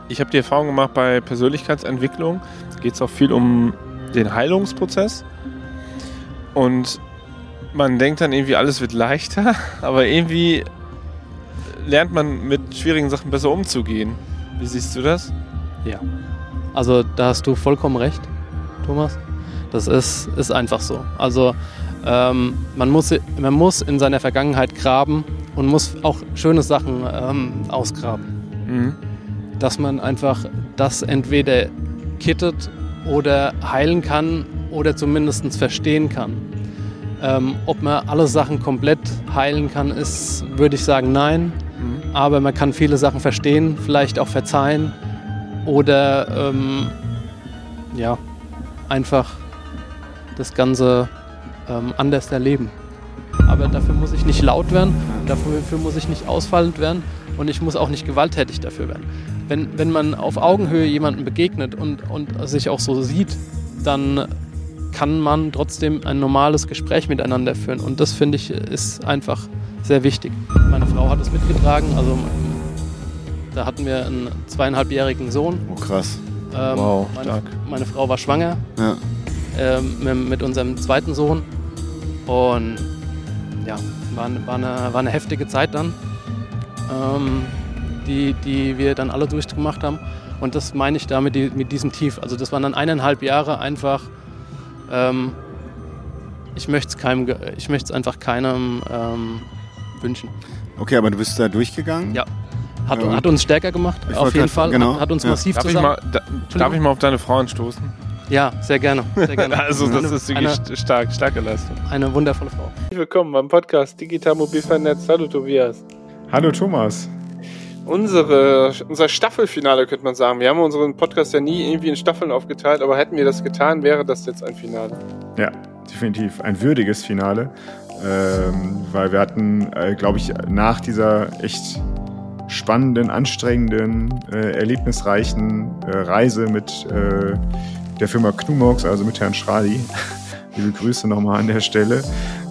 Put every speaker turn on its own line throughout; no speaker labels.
ich habe die Erfahrung gemacht, bei Persönlichkeitsentwicklung geht es auch viel um den Heilungsprozess. Und man denkt dann irgendwie, alles wird leichter, aber irgendwie lernt man mit schwierigen Sachen besser umzugehen. Wie siehst du das?
Ja, also da hast du vollkommen recht, Thomas. Das ist einfach so. Also man muss in seiner Vergangenheit graben und muss auch schöne Sachen ausgraben.
Mhm.
Dass man einfach das entweder kittet oder heilen kann oder zumindest verstehen kann. Ob man alle Sachen komplett heilen kann, würde ich sagen, nein.
Mhm.
Aber man kann viele Sachen verstehen, vielleicht auch verzeihen oder einfach das Ganze anders erleben. Aber dafür muss ich nicht laut werden, dafür muss ich nicht ausfallend werden und ich muss auch nicht gewalttätig dafür werden. Wenn man auf Augenhöhe jemandem begegnet und sich auch so sieht, dann kann man trotzdem ein normales Gespräch miteinander führen. Und das, finde ich, ist einfach sehr wichtig. Meine Frau hat es mitgetragen. Also da hatten wir einen 2,5-jährigen Sohn.
Oh, krass.
Wow, stark.
Meine Frau war schwanger
Ja.
mit unserem zweiten Sohn. Und ja, war eine heftige Zeit dann, die wir dann alle durchgemacht haben. Und das meine ich damit mit diesem Tief. Also das waren dann 1,5 Jahre einfach. Ich möchte es einfach keinem wünschen.
Okay, aber du bist da durchgegangen?
Ja. Hat uns stärker gemacht, auf jeden Fall.
Genau.
Hat uns massiv
Darf ich mal auf deine Frau anstoßen?
Ja, sehr gerne. Sehr gerne.
Also das ist wirklich starke Leistung.
Eine wundervolle Frau.
Willkommen beim Podcast Digital Mobil Vernetzt. Hallo Tobias.
Hallo Thomas.
Unser Staffelfinale, könnte man sagen. Wir haben unseren Podcast ja nie irgendwie in Staffeln aufgeteilt, aber hätten wir das getan, wäre das jetzt ein Finale.
Ja, definitiv. Ein würdiges Finale. Weil wir hatten, glaube ich, nach dieser echt spannenden, anstrengenden, erlebnisreichen Reise mit der Firma Knumox, also mit Herrn Schradi, liebe Grüße nochmal an der Stelle,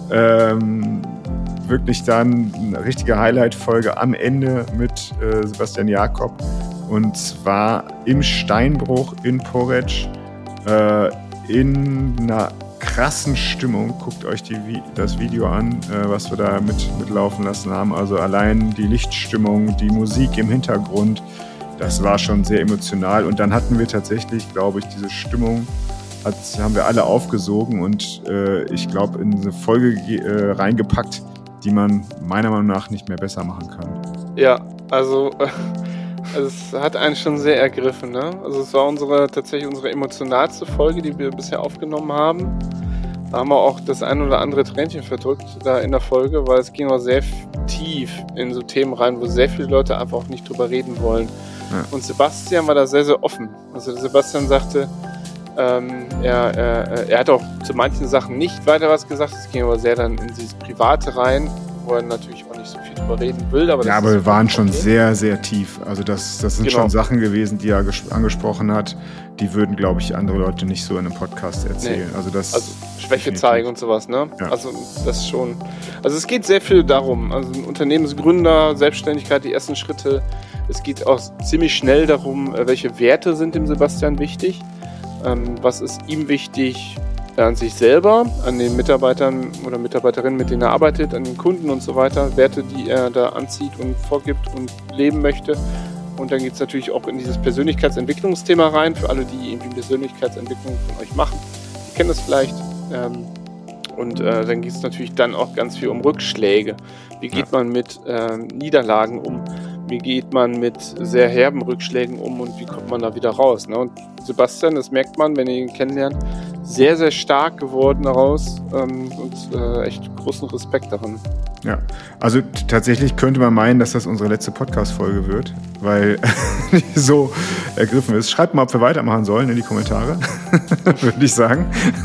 wirklich dann eine richtige Highlight-Folge am Ende mit Sebastian Jakob, und zwar im Steinbruch in Poreč, in einer krassen Stimmung. Guckt euch das Video an, was wir da mitlaufen lassen haben. Also allein die Lichtstimmung, die Musik im Hintergrund, das war schon sehr emotional. Und dann hatten wir tatsächlich, glaube ich, diese Stimmung haben wir alle aufgesogen und ich glaube in eine Folge reingepackt, die man meiner Meinung nach nicht mehr besser machen kann.
Ja, also es hat einen schon sehr ergriffen, ne? Also es war tatsächlich unsere emotionalste Folge, die wir bisher aufgenommen haben. Da haben wir auch das ein oder andere Tränchen verdrückt da in der Folge, weil es ging auch sehr tief in so Themen rein, wo sehr viele Leute einfach auch nicht drüber reden wollen. Ja. Und Sebastian war da sehr, sehr offen. Also Sebastian sagte, er hat auch zu manchen Sachen nicht weiter was gesagt, es ging aber sehr dann in dieses Private rein, wo er natürlich auch nicht so viel drüber reden will. Aber
wir waren schon sehr, sehr tief. Also das sind schon Sachen gewesen, die er angesprochen hat, die würden, glaube ich, andere Leute nicht so in einem Podcast erzählen. Nee. Also
Schwäche zeigen und sowas, ne?
Ja.
Also das schon. Also es geht sehr viel darum, also Unternehmensgründer, Selbstständigkeit, die ersten Schritte. Es geht auch ziemlich schnell darum, welche Werte sind dem Sebastian wichtig. Was ist ihm wichtig an sich selber, an den Mitarbeitern oder Mitarbeiterinnen, mit denen er arbeitet, an den Kunden und so weiter, Werte, die er da anzieht und vorgibt und leben möchte. Und dann geht es natürlich auch in dieses Persönlichkeitsentwicklungsthema rein, für alle, die irgendwie Persönlichkeitsentwicklung von euch machen. Die kennen das vielleicht. Und dann geht es natürlich dann auch ganz viel um Rückschläge. Wie geht man mit Niederlagen um? Wie geht man mit sehr herben Rückschlägen um und wie kommt man da wieder raus? Ne? Und Sebastian, das merkt man, wenn ihr ihn kennenlernt, sehr, sehr stark geworden daraus und echt großen Respekt daran.
Ja, also tatsächlich könnte man meinen, dass das unsere letzte Podcast-Folge wird, weil die so ergriffen ist. Schreibt mal, ob wir weitermachen sollen in die Kommentare, würde ich sagen.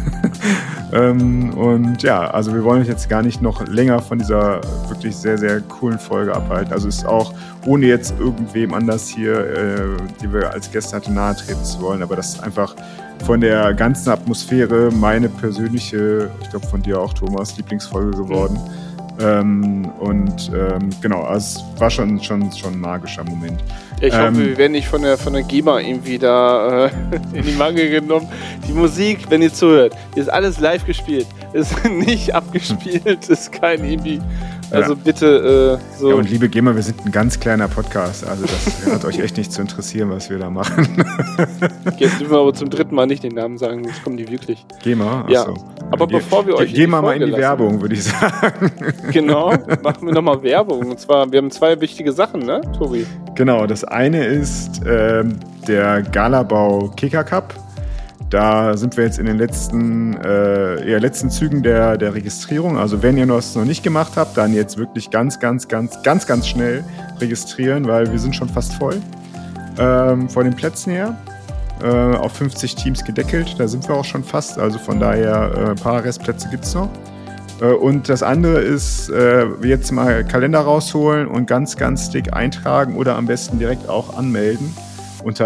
Und ja, also wir wollen euch jetzt gar nicht noch länger von dieser wirklich sehr, sehr coolen Folge abhalten. Also ist auch, ohne jetzt irgendwem anders hier, die wir als Gäste hatten, nahe treten zu wollen, aber das ist einfach von der ganzen Atmosphäre meine persönliche, ich glaube von dir auch, Thomas, Lieblingsfolge geworden. Genau, also es war schon ein magischer Moment.
Ja, ich hoffe, wir werden nicht von der GEMA irgendwie da in die Mangel genommen. Die Musik, wenn ihr zuhört, die ist alles live gespielt. Ist nicht abgespielt, ist kein irgendwie. Also bitte so.
Ja, und liebe GEMA, wir sind ein ganz kleiner Podcast. Also das hat euch echt nicht zu interessieren, was wir da machen.
Jetzt dürfen wir aber zum 3. Mal nicht den Namen sagen, sonst kommen die wirklich.
GEMA?
Ja.
Achso.
Aber bevor wir euch
gehen wir mal in die Werbung, würde ich sagen.
Genau, machen wir nochmal Werbung. Und zwar, wir haben 2 wichtige Sachen, ne, Tobi?
Genau, das eine ist der Galabau Kicker Cup. Da sind wir jetzt in den letzten Zügen der Registrierung. Also wenn ihr das noch nicht gemacht habt, dann jetzt wirklich ganz schnell registrieren, weil wir sind schon fast voll von den Plätzen her. Auf 50 Teams gedeckelt, da sind wir auch schon fast. Also von daher, ein paar Restplätze gibt es noch. Und das andere ist, jetzt mal Kalender rausholen und ganz dick eintragen oder am besten direkt auch anmelden unter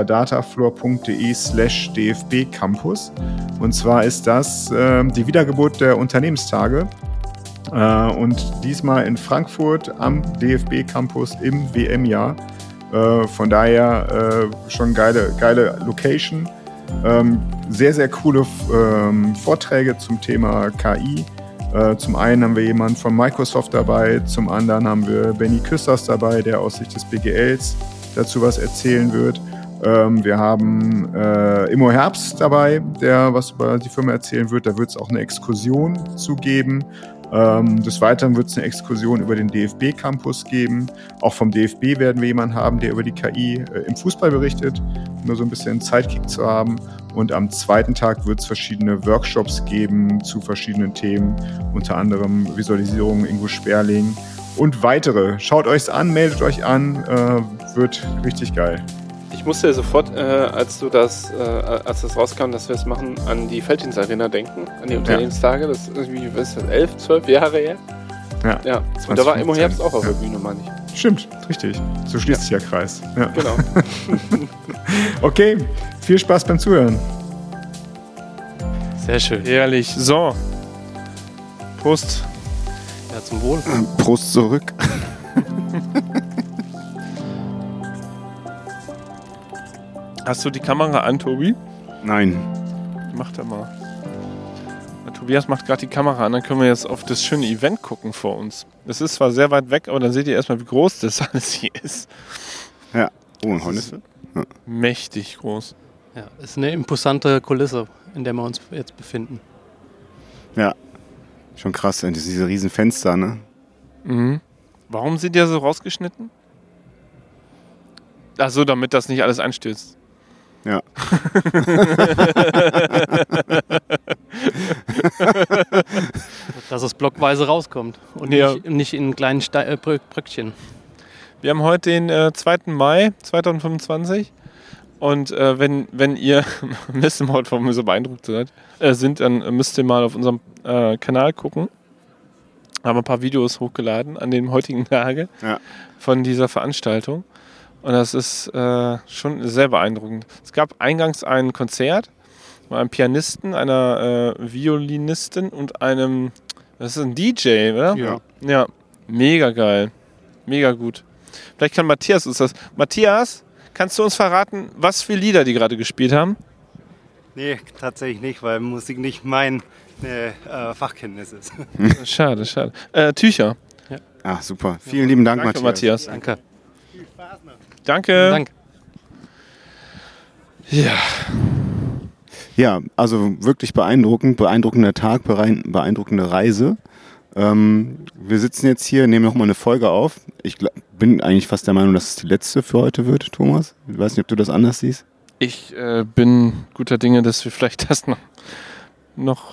datafloor.de/dfbcampus. Und zwar ist das die Wiedergeburt der Unternehmenstage. Und diesmal in Frankfurt am DFB-Campus im WM-Jahr. Von daher schon geile Location. Sehr coole Vorträge zum Thema KI. Zum einen haben wir jemanden von Microsoft dabei, zum anderen haben wir Benny Küsters dabei, der aus Sicht des BGLs dazu was erzählen wird. Wir haben Immo Herbst dabei, der was über die Firma erzählen wird. Da wird es auch eine Exkursion zu geben. Des Weiteren wird es eine Exkursion über den DFB-Campus geben. Auch vom DFB werden wir jemanden haben, der über die KI im Fußball berichtet, um nur so ein bisschen einen Sidekick zu haben. Und am zweiten Tag wird es verschiedene Workshops geben zu verschiedenen Themen, unter anderem Visualisierung, Ingo Sperling und weitere. Schaut euch's an, meldet euch an, wird richtig geil.
Ich musste ja sofort, als das rauskam, dass wir es machen, an die Felddienst-Arena denken, an die Unternehmenstage. Das ist irgendwie, was ist das, 11, 12 Jahre her? Ja. Und da war Immo Herbst auch auf der Bühne, meine ich.
Stimmt, richtig. So schließt sich der Kreis. Ja.
Genau.
Okay, viel Spaß beim Zuhören.
Sehr schön.
Herrlich. So. Prost.
Ja, zum Wohl.
Prost zurück.
Hast du die Kamera an, Tobi?
Nein.
Mach da mal. Der Tobias macht gerade die Kamera an, dann können wir jetzt auf das schöne Event gucken vor uns. Es ist zwar sehr weit weg, aber dann seht ihr erstmal, wie groß das alles hier ist.
Ja. Oh, ein Hornisse? Ja.
Mächtig groß.
Ja, ist eine imposante Kulisse, in der wir uns jetzt befinden.
Ja. Schon krass, diese riesen Fenster, ne?
Mhm. Warum sind die ja so rausgeschnitten? Ach so, damit das nicht alles einstürzt.
Ja.
Dass es blockweise rauskommt und nicht in kleinen Bröckchen.
Wir haben heute den 2. Mai 2025 und wenn ihr nächstes Mal heute von mir so beeindruckt sind, dann müsst ihr mal auf unserem Kanal gucken. Haben ein paar Videos hochgeladen an dem heutigen Tage von dieser Veranstaltung. Und das ist schon sehr beeindruckend. Es gab eingangs ein Konzert mit einem Pianisten, einer Violinistin und einem, das ist ein DJ, oder?
Ja.
Ja, mega geil. Mega gut. Vielleicht kann Matthias uns das... Matthias, kannst du uns verraten, was für Lieder die gerade gespielt haben?
Nee, tatsächlich nicht, weil Musik nicht mein Fachkenntnis ist.
Schade. Tücher.
Ja.
Ah, super. Vielen lieben Dank,
Danke,
Matthias.
Danke.
Viel Spaß noch.
Danke.
Danke.
Ja.
Ja, also wirklich beeindruckend. Beeindruckender Tag, beeindruckende Reise. Wir sitzen jetzt hier, nehmen nochmal eine Folge auf. Ich bin eigentlich fast der Meinung, dass es die letzte für heute wird, Thomas. Ich weiß nicht, ob du das anders siehst.
Ich bin guter Dinge, dass wir vielleicht das noch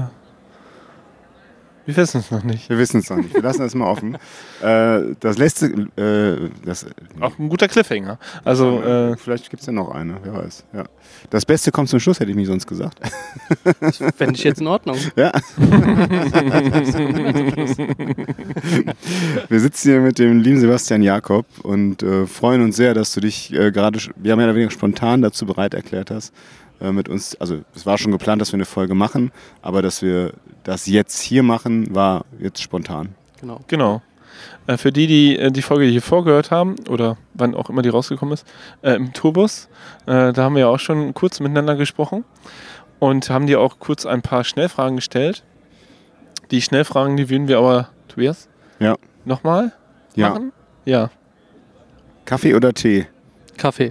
wir wissen es noch nicht.
Wir wissen es noch nicht. Wir lassen das mal offen. Das letzte,
Auch ein guter Cliffhanger. Also,
vielleicht gibt es ja noch eine, wer weiß. Ja. Das Beste kommt zum Schluss, hätte ich mir sonst gesagt.
Das fände ich jetzt in Ordnung.
Ja. Wir sitzen hier mit dem lieben Sebastian Jakob und freuen uns sehr, dass du dich gerade, wir haben ja weniger spontan dazu bereit erklärt hast, mit uns, also es war schon geplant, dass wir eine Folge machen, aber dass wir das jetzt hier machen, war jetzt spontan.
Genau.
genau. Für die Folge hier vorgehört haben, oder wann auch immer die rausgekommen ist, im Tourbus, da haben wir ja auch schon kurz miteinander gesprochen und haben dir auch kurz ein paar Schnellfragen gestellt. Die Schnellfragen, die würden wir aber, Tobias?
Ja.
Nochmal
Ja.
machen? Ja.
Kaffee oder Tee?
Kaffee.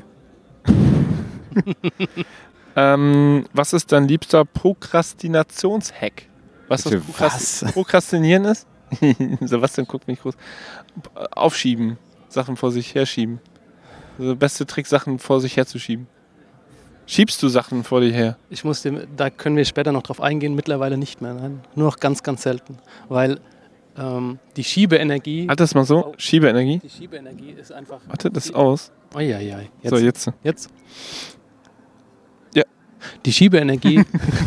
Was ist dein liebster Prokrastinationshack? Weißt du,
Bitte,
was
was?
Prokrastinieren ist? Sebastian guckt mich groß. Aufschieben. Sachen vor sich herschieben. Also der beste Trick, Sachen vor sich herzuschieben. Schiebst du Sachen vor dir her?
Da können wir später noch drauf eingehen, mittlerweile nicht mehr. Nein, nur noch ganz, ganz selten. Weil die Schiebeenergie.
Halt das mal so. Schiebeenergie.
Die Schiebeenergie ist einfach.
Warte, das ist aus.
Eieiei.
So, jetzt.
Jetzt?
Ja.
Die Schiebeenergie,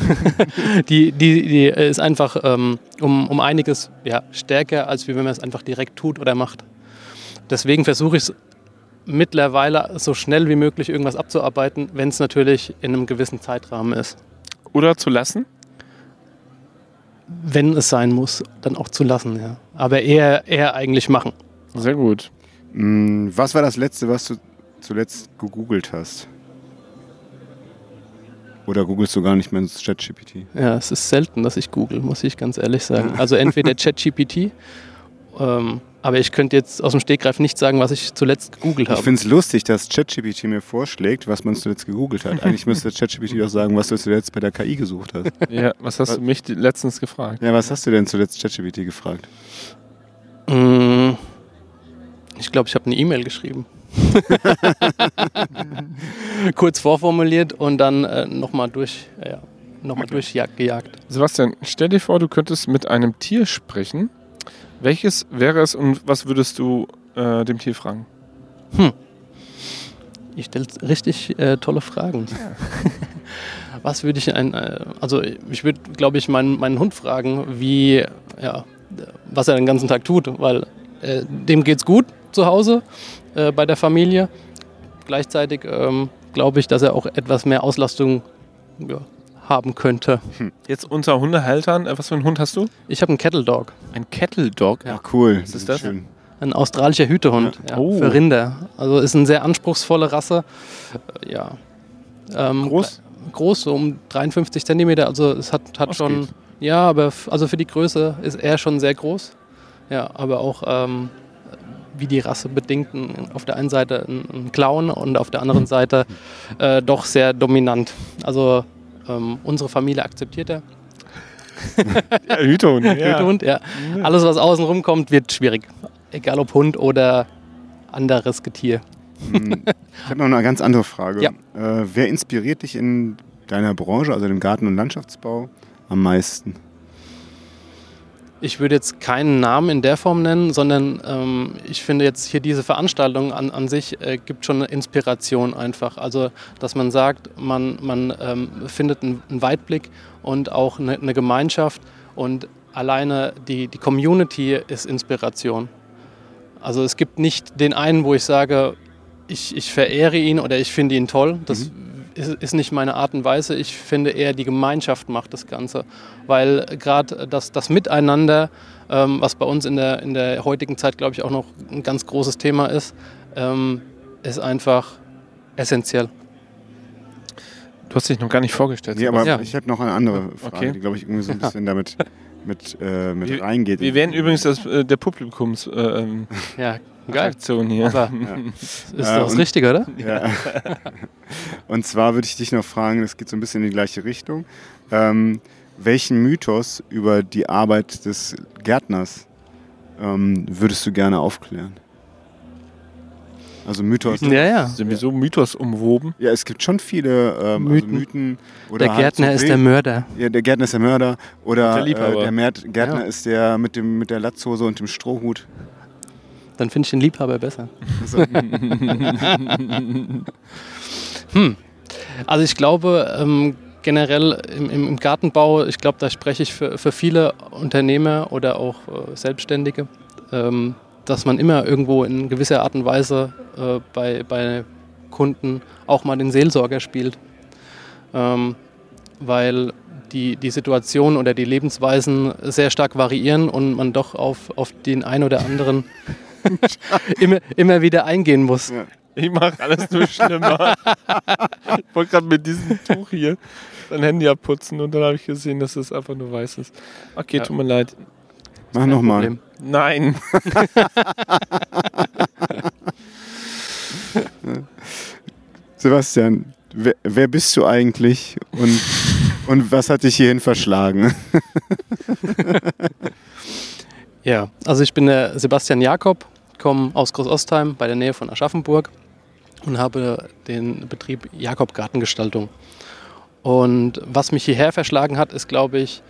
die ist einfach um einiges stärker, als wenn man es einfach direkt tut oder macht. Deswegen versuche ich es mittlerweile so schnell wie möglich irgendwas abzuarbeiten, wenn es natürlich in einem gewissen Zeitrahmen ist.
Oder zu lassen?
Wenn es sein muss, dann auch zu lassen, ja. Aber eher eigentlich machen.
Sehr gut.
Was war das Letzte, was du zuletzt gegoogelt hast? Oder googelst du gar nicht mehr ins ChatGPT?
Ja, es ist selten, dass ich google, muss ich ganz ehrlich sagen. Also entweder ChatGPT, aber ich könnte jetzt aus dem Stegreif nicht sagen, was ich zuletzt gegoogelt
Ich
habe.
finde es lustig, dass ChatGPT mir vorschlägt, was man zuletzt gegoogelt hat. Eigentlich müsste ChatGPT doch sagen, was du zuletzt bei der KI gesucht hast.
Ja, was hast du mich letztens gefragt?
Ja, was hast du denn zuletzt ChatGPT gefragt?
Ich glaube, ich habe eine E-Mail geschrieben. Kurz vorformuliert und dann nochmal durchgejagt.
Sebastian, stell dir vor, du könntest mit einem Tier sprechen. Welches wäre es und was würdest du dem Tier fragen?
Ich stelle richtig tolle Fragen. Was würde ich ich würde, glaube ich, meinen Hund fragen, was er den ganzen Tag tut, weil dem geht's gut zu Hause bei der Familie. Gleichzeitig glaube ich, dass er auch etwas mehr Auslastung haben könnte.
Jetzt unter Hundehaltern, was für einen Hund hast du?
Ich habe einen Kettle Dog,
Ein Kettle Dog.
Ja.
Ach, cool.
Was ist das?
Schön.
ein australischer Hütehund
Oh.
für Rinder. Also ist eine sehr anspruchsvolle Rasse.
Groß?
Groß, so um 53 Zentimeter. Also es hat
Das
schon.
geht.
Ja, aber also für die Größe ist er schon sehr groß. Ja, aber auch wie die Rasse bedingt, auf der einen Seite ein Clown und auf der anderen Seite doch sehr dominant. Also unsere Familie akzeptiert er.
Ja, Hütehund.
Hütehund, ja. Alles, was außen rumkommt, wird schwierig. Egal ob Hund oder anderes Getier.
Ich habe noch eine ganz andere Frage.
Ja.
Wer inspiriert dich in deiner Branche, also dem Garten- und Landschaftsbau, am meisten?
Ich würde jetzt keinen Namen in der Form nennen, sondern ich finde jetzt hier diese Veranstaltung an sich gibt schon eine Inspiration einfach. Also, dass man sagt, man findet einen Weitblick und auch eine Gemeinschaft und alleine die Community ist Inspiration. Also es gibt nicht den einen, wo ich sage, ich verehre ihn oder ich finde ihn toll. Das ist nicht meine Art und Weise. Ich finde eher, die Gemeinschaft macht das Ganze. Weil gerade das Miteinander, was bei uns in der heutigen Zeit, glaube ich, auch noch ein ganz großes Thema ist einfach essentiell.
Du hast dich noch gar nicht vorgestellt.
Nee, aber
Ja.
ich habe noch eine andere Frage,
Okay.
die, glaube ich, irgendwie so ein bisschen damit mit reingeht.
Wir werden übrigens der Publikums
Ja, geil.
Aktion hier.
Aber ist das
und-
richtig, oder?
Ja. Und zwar würde ich dich noch fragen, das geht so ein bisschen in die gleiche Richtung. Welchen Mythos über die Arbeit des Gärtners würdest du gerne aufklären? Also Mythos.
Ja.
Sind wir so Mythos umwoben?
Ja, es gibt schon viele Mythen. Oder
Der
halt
Gärtner
so
ist der Mörder.
Ja, der Gärtner ist der Mörder. Oder
Der Liebhaber.
Gärtner
Ja.
ist der mit der Latzhose und dem Strohhut.
Dann finde ich den Liebhaber besser.
Also,
Also ich glaube generell im Gartenbau, ich glaube, da spreche ich für viele Unternehmer oder auch Selbstständige, dass man immer irgendwo in gewisser Art und Weise bei Kunden auch mal den Seelsorger spielt. Weil die Situation oder die Lebensweisen sehr stark variieren und man doch auf den einen oder anderen immer wieder eingehen muss.
Ja.
Ich mache alles nur schlimmer. Ich wollte gerade mit diesem Tuch hier dein Handy abputzen und dann habe ich gesehen, dass es einfach nur weiß ist. Okay, tut mir leid.
Mach nochmal.
Problem.
Nein.
Sebastian, wer bist du eigentlich und was hat dich hierhin verschlagen?
Ja, also ich bin der Sebastian Jakob, komme aus Großostheim bei der Nähe von Aschaffenburg und habe den Betrieb Jakob Gartengestaltung. Und was mich hierher verschlagen hat, ist, glaube ich,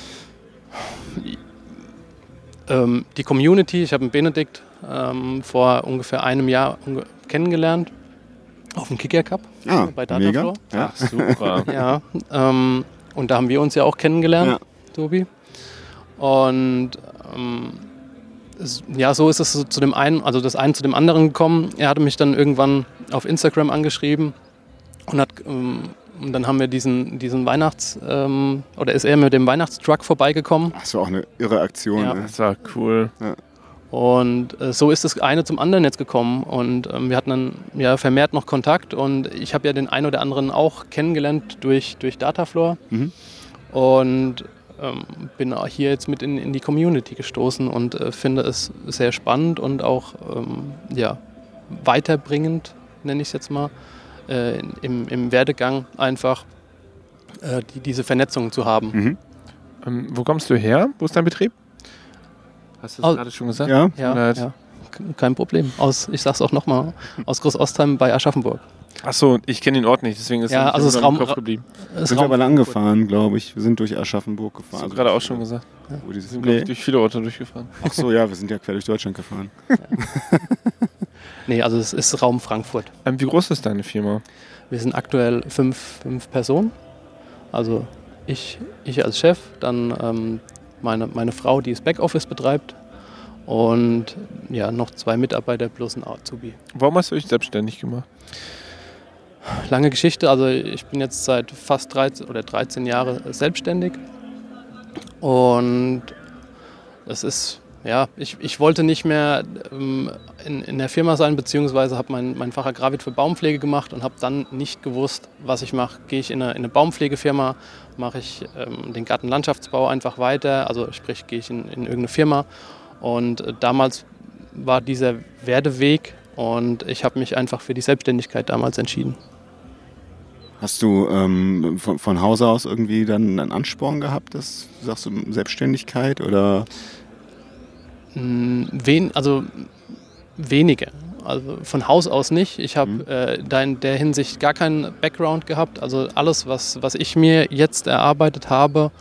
die Community. Ich habe den Benedikt vor ungefähr einem Jahr kennengelernt auf dem Kicker Cup bei Datafloor.
Ja.
Super.
Ja, und da haben wir uns ja auch kennengelernt, Tobi. Und so ist es zu dem einen, also das eine zu dem anderen gekommen. Er hatte mich dann irgendwann auf Instagram angeschrieben und dann haben wir diesen oder ist er mit dem Weihnachtstruck vorbeigekommen.
Das war auch eine irre Aktion.
Ja.
Ne?
Das war cool.
Ja.
Und so ist das eine zum anderen jetzt gekommen und wir hatten dann vermehrt noch Kontakt und ich habe ja den einen oder anderen auch kennengelernt durch Datafloor und bin hier jetzt mit in die Community gestoßen und finde es sehr spannend und auch weiterbringend, nenne ich es jetzt mal, im Werdegang einfach diese Vernetzung zu haben.
Wo kommst du her? Wo ist dein Betrieb? Hast du das gerade schon gesagt?
Ja.
Ja, kein Problem. Ich sag's auch nochmal, aus Großostheim bei Aschaffenburg.
Achso, ich kenne den Ort nicht, deswegen ist
Ja,
er
also
nicht
das
in meinem Kopf geblieben.
Sind wir aber lang gefahren, glaube ich. Wir sind durch Aschaffenburg gefahren.
Hast du gerade auch schon gesagt.
Wo
Wir sind, glaube ich, durch viele Orte durchgefahren.
Ach so, ja, wir sind ja quer durch Deutschland gefahren.
Nee, also es ist Raum Frankfurt.
Wie groß ist deine Firma?
Wir sind aktuell fünf Personen. Also ich als Chef, dann meine Frau, die das Backoffice betreibt und noch 2 Mitarbeiter plus ein Azubi.
Warum hast du dich selbstständig gemacht?
Lange Geschichte, also ich bin jetzt seit fast 13 Jahren selbstständig und es ist, ich wollte nicht mehr in der Firma sein, beziehungsweise habe mein Fach Agravit für Baumpflege gemacht und habe dann nicht gewusst, was ich mache. Gehe ich in eine Baumpflegefirma, mache ich den Gartenlandschaftsbau einfach weiter, also sprich gehe ich in irgendeine Firma und damals war dieser Werdeweg und ich habe mich einfach für die Selbstständigkeit damals entschieden.
Hast du von Hause aus irgendwie dann einen Ansporn gehabt, sagst du Selbstständigkeit oder?
Weniger. Also von Haus aus nicht. Ich habe in der Hinsicht gar keinen Background gehabt. Also alles, was ich mir jetzt erarbeitet habe,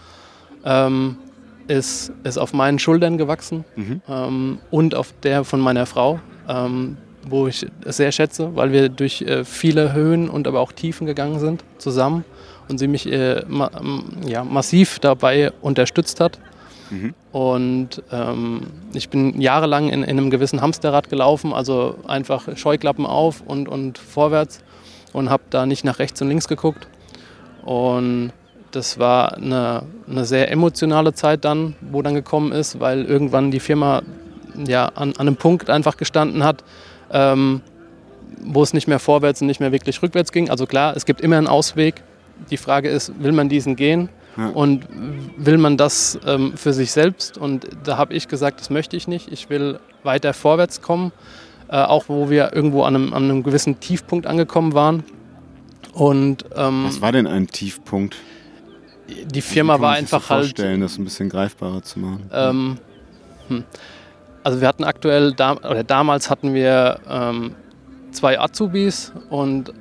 ist auf meinen Schultern gewachsen und auf der von meiner Frau, wo ich es sehr schätze, weil wir durch viele Höhen und aber auch Tiefen gegangen sind zusammen und sie mich massiv dabei unterstützt hat. Und ich bin jahrelang in einem gewissen Hamsterrad gelaufen, also einfach Scheuklappen auf und vorwärts und habe da nicht nach rechts und links geguckt. Und das war eine sehr emotionale Zeit dann, wo dann gekommen ist, weil irgendwann die Firma an einem Punkt einfach gestanden hat, wo es nicht mehr vorwärts und nicht mehr wirklich rückwärts ging. Also klar, es gibt immer einen Ausweg. Die Frage ist, will man diesen gehen? Und will man das für sich selbst? Und da habe ich gesagt, das möchte ich nicht. Ich will weiter vorwärts kommen, auch wo wir irgendwo an einem gewissen Tiefpunkt angekommen waren. Und,
was war denn ein Tiefpunkt?
Die Firma war einfach
so vorstellen, das ein bisschen greifbarer zu machen.
Also wir hatten aktuell, damals hatten wir 2 Azubis und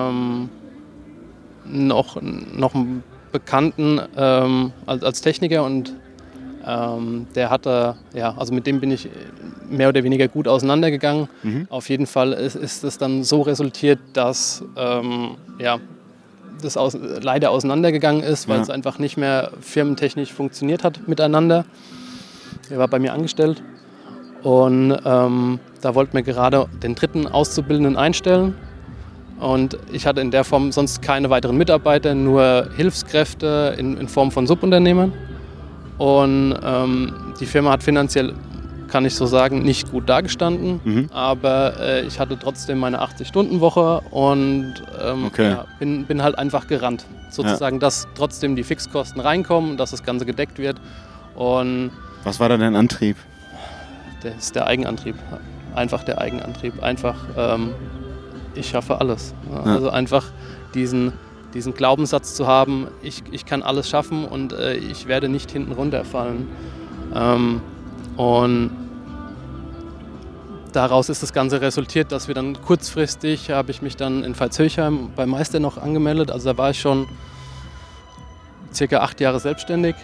noch einen Bekannten als Techniker und der hatte, also mit dem bin ich mehr oder weniger gut auseinandergegangen. Auf jeden Fall ist es dann so resultiert, dass das leider auseinandergegangen ist, weil es einfach nicht mehr firmentechnisch funktioniert hat miteinander. Er war bei mir angestellt und da wollten wir gerade den 3. Auszubildenden einstellen. Und ich hatte in der Form sonst keine weiteren Mitarbeiter, nur Hilfskräfte in Form von Subunternehmern. Und die Firma hat finanziell, kann ich so sagen, nicht gut dagestanden. Aber ich hatte trotzdem meine 80-Stunden-Woche und bin halt einfach gerannt. Sozusagen, dass trotzdem die Fixkosten reinkommen, dass das Ganze gedeckt wird. Und
was war da dein Antrieb?
Das ist der Eigenantrieb. Einfach der Eigenantrieb. Einfach, ich schaffe alles. Ja. Also einfach diesen Glaubenssatz zu haben, ich kann alles schaffen und ich werde nicht hinten runterfallen. Und daraus ist das Ganze resultiert, dass wir dann kurzfristig, habe ich mich dann in Veitshöchheim bei Meister noch angemeldet. Also da war ich schon circa 8 Jahre selbstständig.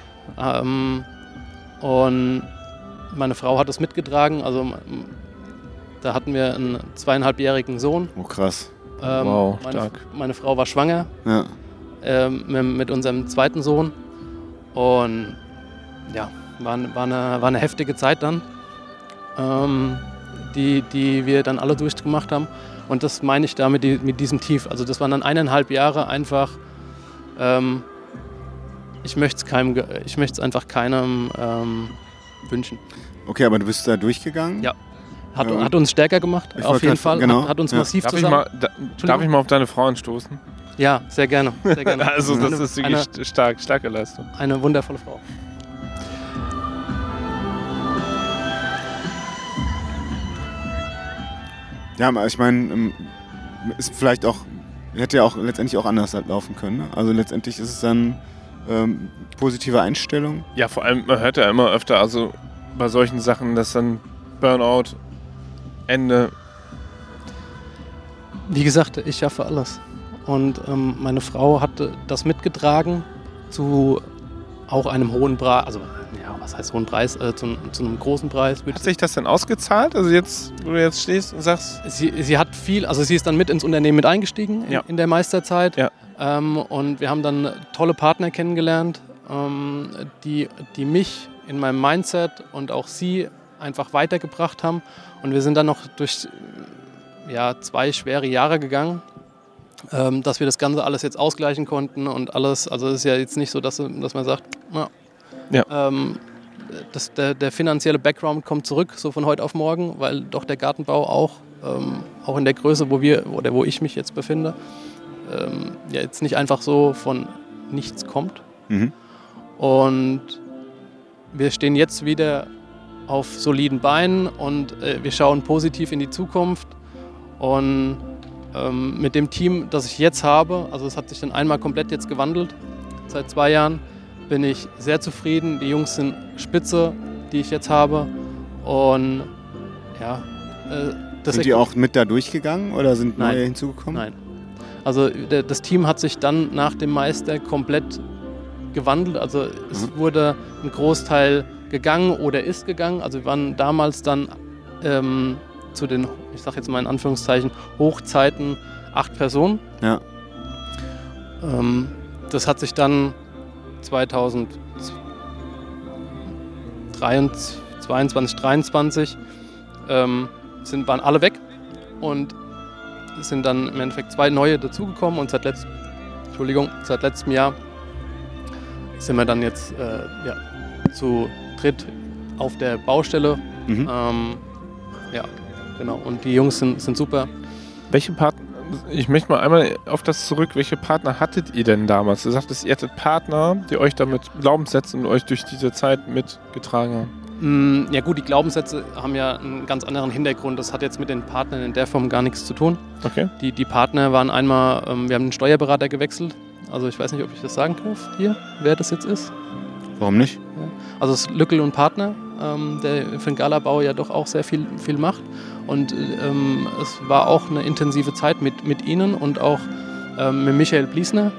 Und meine Frau hat es mitgetragen. Also da hatten wir einen 2,5-jährigen Sohn.
Oh krass.
Wow, stark.
Meine Frau war schwanger mit unserem zweiten Sohn. Und ja, war eine heftige Zeit dann, die wir dann alle durchgemacht haben. Und das meine ich da mit diesem Tief. Also das waren dann 1,5 Jahre einfach, ich möchte es einfach keinem wünschen.
Okay, aber du bist da durchgegangen?
Ja. Hat uns stärker gemacht, auf jeden Fall.
Genau.
Hat uns massiv
Darf ich mal auf deine Frau anstoßen?
Ja, sehr gerne. Sehr gerne.
Also das ist wirklich starke Leistung.
Eine wundervolle Frau.
Ja, ich meine, ist vielleicht auch, hätte ja auch letztendlich auch anders laufen können. Ne? Also letztendlich ist es dann positive Einstellung.
Ja, vor allem, man hört ja immer öfter, also bei solchen Sachen, dass dann Burnout, Ende.
Wie gesagt, ich schaffe alles. Und meine Frau hat das mitgetragen zu auch einem hohen Preis, also ja, was heißt hohen Preis, zu einem großen Preis.
Hat sich das denn ausgezahlt? Also jetzt, wo du jetzt stehst und sagst...
Sie hat viel, also sie ist dann mit ins Unternehmen mit eingestiegen in der Meisterzeit.
Ja.
Und wir haben dann tolle Partner kennengelernt, die mich in meinem Mindset und auch sie einfach weitergebracht haben. Und wir sind dann noch durch 2 schwere Jahre gegangen, dass wir das Ganze alles jetzt ausgleichen konnten und alles. Also es ist ja jetzt nicht so, dass man sagt, der finanzielle Background kommt zurück, so von heute auf morgen, weil doch der Gartenbau auch in der Größe, wo ich mich jetzt befinde, jetzt nicht einfach so von nichts kommt. Und wir stehen jetzt wieder auf soliden Beinen und wir schauen positiv in die Zukunft. Und mit dem Team, das ich jetzt habe, also es hat sich dann einmal komplett jetzt gewandelt, seit 2 Jahren, bin ich sehr zufrieden. Die Jungs sind spitze, die ich jetzt habe. Und ja,
sind die auch mit da durchgegangen oder sind neue hinzugekommen?
Nein. Also das Team hat sich dann nach dem Meister komplett gewandelt. Also es wurde ein Großteil gegangen oder ist gegangen. Also wir waren damals dann zu den, ich sage jetzt mal in Anführungszeichen, Hochzeiten 8 Personen.
Ja.
Das hat sich dann 2023 waren alle weg und es sind dann im Endeffekt 2 neue dazugekommen und seit letztem Jahr sind wir dann jetzt zu dritt auf der Baustelle. Genau. Und die Jungs sind super.
Welche Partner, ich möchte mal einmal auf das zurück, welche Partner hattet ihr denn damals? Du sagtest, ihr hattet Partner, die euch damit Glaubenssätze und euch durch diese Zeit mitgetragen haben.
Ja gut, die Glaubenssätze haben ja einen ganz anderen Hintergrund. Das hat jetzt mit den Partnern in der Form gar nichts zu tun.
Okay.
Die Partner waren einmal, wir haben einen Steuerberater gewechselt. Also ich weiß nicht, ob ich das sagen darf hier, wer das jetzt ist.
Warum nicht?
Ja. Also es ist Lückel und Partner, der für den Galabau ja doch auch sehr viel macht. Und es war auch eine intensive Zeit mit ihnen und auch mit Michael Bliesner.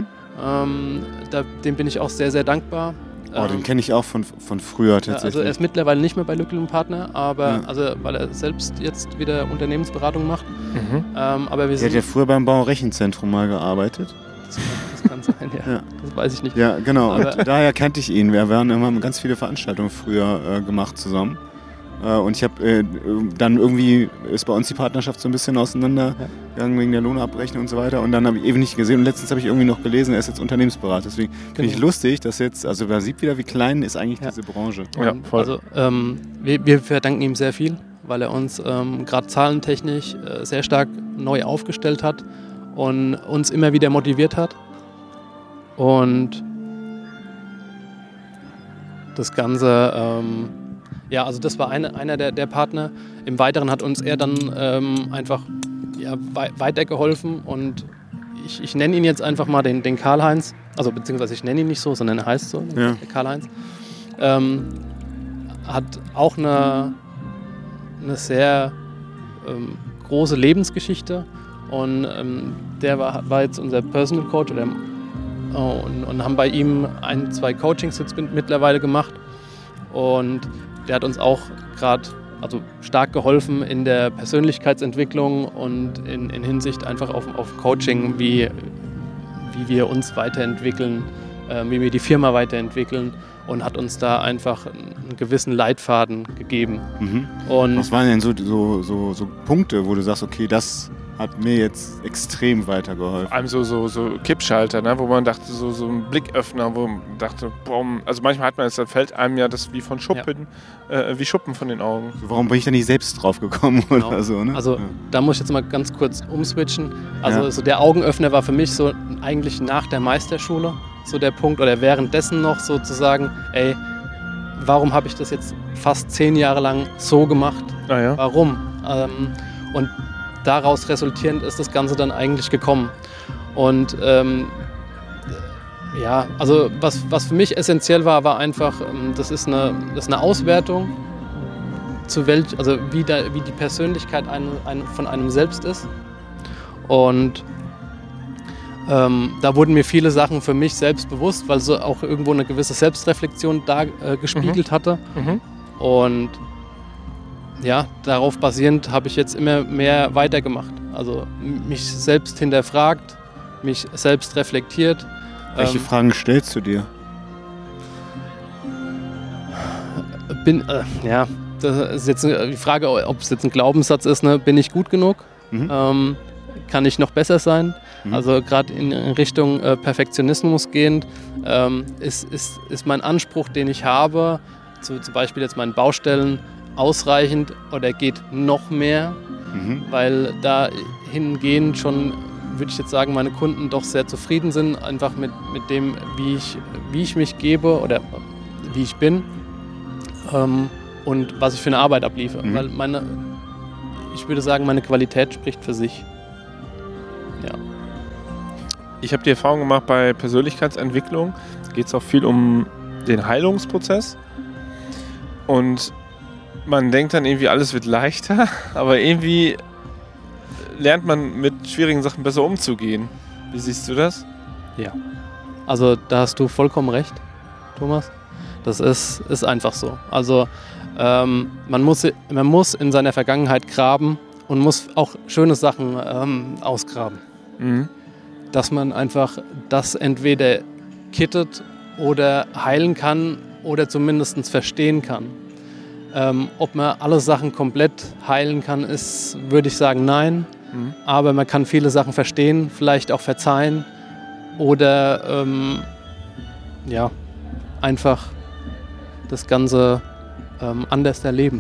Dem bin ich auch sehr, sehr dankbar.
Den kenne ich auch von früher tatsächlich.
Also er ist mittlerweile nicht mehr bei Lückel und Partner, aber weil er selbst jetzt wieder Unternehmensberatung macht. Aber der
hat ja früher beim Baurechenzentrum mal gearbeitet.
Das kann sein, ja. Das weiß ich nicht.
Ja, genau. Und daher kannte ich ihn. Wir haben immer ganz viele Veranstaltungen früher gemacht zusammen. Und ich habe dann irgendwie ist bei uns die Partnerschaft so ein bisschen auseinandergegangen wegen der Lohnabrechnung und so weiter. Und dann habe ich ewig nicht gesehen. Und letztens habe ich irgendwie noch gelesen, er ist jetzt Unternehmensberater. Deswegen finde ich lustig, dass jetzt, also man sieht wieder, wie klein ist eigentlich diese Branche.
Ja, voll.
Also wir verdanken ihm sehr viel, weil er uns gerade zahlentechnisch sehr stark neu aufgestellt hat und uns immer wieder motiviert hat. Und das Ganze, also das war einer der Partner. Im Weiteren hat uns er dann einfach weitergeholfen und ich nenne ihn jetzt einfach mal den Karl-Heinz, also beziehungsweise ich nenne ihn nicht so, sondern er heißt so, der Karl-Heinz. Hat auch eine sehr große Lebensgeschichte und der war jetzt unser Personal Coach und haben bei ihm 1-2 Coachings jetzt mittlerweile gemacht und der hat uns auch gerade stark geholfen in der Persönlichkeitsentwicklung und in Hinsicht einfach auf Coaching, wie wir uns weiterentwickeln, wie wir die Firma weiterentwickeln und hat uns da einfach einen gewissen Leitfaden gegeben.
Mhm.
Und
was waren denn so Punkte, wo du sagst, okay, das hat mir jetzt extrem weitergeholfen?
Vor allem so Kippschalter, ne, wo man dachte, so ein Blicköffner, wo man dachte, boah, also manchmal hat man es, da fällt einem ja das wie von Schuppen, wie Schuppen von den Augen.
Warum bin ich da nicht selbst drauf gekommen oder so? Ne?
Also da muss ich jetzt mal ganz kurz umswitchen. Also so der Augenöffner war für mich so eigentlich nach der Meisterschule so der Punkt oder währenddessen noch sozusagen, warum habe ich das jetzt fast 10 Jahre lang so gemacht?
Ah, ja?
Warum? Und daraus resultierend ist das Ganze dann eigentlich gekommen. Und also was für mich essentiell war einfach, das ist eine Auswertung, wie die Persönlichkeit von einem selbst ist. Und da wurden mir viele Sachen für mich selbst bewusst, weil so auch irgendwo eine gewisse Selbstreflexion da gespiegelt hatte.
Mhm.
Und darauf basierend habe ich jetzt immer mehr weitergemacht. Also mich selbst hinterfragt, mich selbst reflektiert.
Welche Fragen stellst du dir?
Das ist jetzt die Frage, ob es jetzt ein Glaubenssatz ist, ne? Bin ich gut genug?
Mhm.
Kann ich noch besser sein? Mhm. Also gerade in Richtung Perfektionismus gehend ist mein Anspruch, den ich habe, zum Beispiel jetzt meinen Baustellen, ausreichend oder geht noch mehr? Mhm. Weil da hingehend schon, würde ich jetzt sagen, meine Kunden doch sehr zufrieden sind, einfach mit dem, wie ich mich gebe oder wie ich bin und was ich für eine Arbeit abliefere. Mhm. Weil ich würde sagen, meine Qualität spricht für sich. Ja.
Ich habe die Erfahrung gemacht, bei Persönlichkeitsentwicklung geht es auch viel um den Heilungsprozess und man denkt dann irgendwie, alles wird leichter, aber irgendwie lernt man mit schwierigen Sachen besser umzugehen. Wie siehst du das?
Ja, also da hast du vollkommen recht, Thomas. Das ist einfach so. Also man muss in seiner Vergangenheit graben und muss auch schöne Sachen ausgraben.
Mhm.
Dass man einfach das entweder kittet oder heilen kann oder zumindest verstehen kann. Ob man alle Sachen komplett heilen kann, würde ich sagen, nein. Mhm. Aber man kann viele Sachen verstehen, vielleicht auch verzeihen oder einfach das Ganze anders erleben.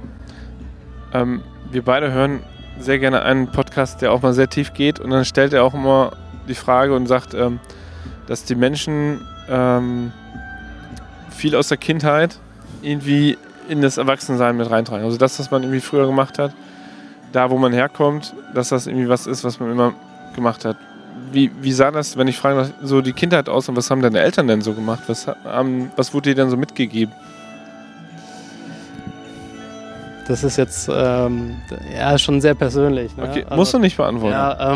Wir beide hören sehr gerne einen Podcast, der auch mal sehr tief geht und dann stellt er auch immer die Frage und sagt, dass die Menschen viel aus der Kindheit irgendwie in das Erwachsensein mit reintragen. Also das, was man irgendwie früher gemacht hat, da, wo man herkommt, dass das irgendwie was ist, was man immer gemacht hat. Wie sah das, wenn ich frage, so die Kindheit aus und was haben deine Eltern denn so gemacht? Was wurde dir denn so mitgegeben?
Das ist jetzt schon sehr persönlich. Ne?
Okay, musst du nicht beantworten.
Ja,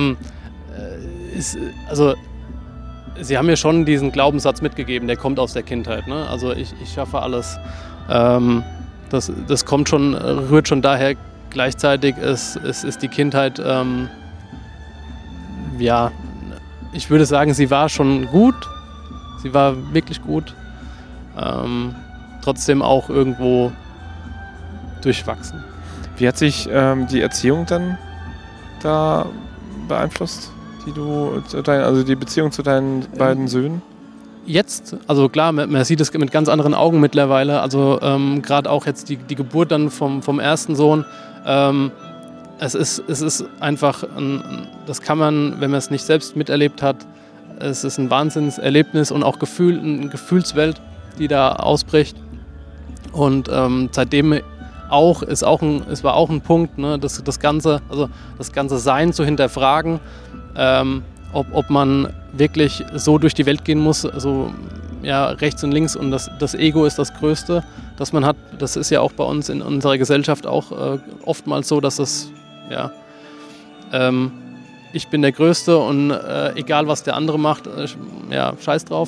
sie haben mir schon diesen Glaubenssatz mitgegeben, der kommt aus der Kindheit. Ne? Also ich schaffe alles. Das rührt schon daher. Gleichzeitig ist die Kindheit, ich würde sagen, sie war schon gut. Sie war wirklich gut. Trotzdem auch irgendwo durchwachsen.
Wie hat sich die Erziehung dann da beeinflusst, also die Beziehung zu deinen beiden Söhnen?
Jetzt, also klar, man sieht es mit ganz anderen Augen mittlerweile, also gerade auch jetzt die Geburt dann vom ersten Sohn, es ist einfach, das kann man, wenn man es nicht selbst miterlebt hat, es ist ein Wahnsinnserlebnis und auch eine Gefühlswelt, die da ausbricht. Und seitdem es war auch ein Punkt, ne, das ganze Sein zu hinterfragen, ob man wirklich so durch die Welt gehen muss, so ja, rechts und links, und das Ego ist das Größte, das man hat. Das ist ja auch bei uns in unserer Gesellschaft auch oftmals so, dass es ich bin der Größte und egal was der andere macht, scheiß drauf.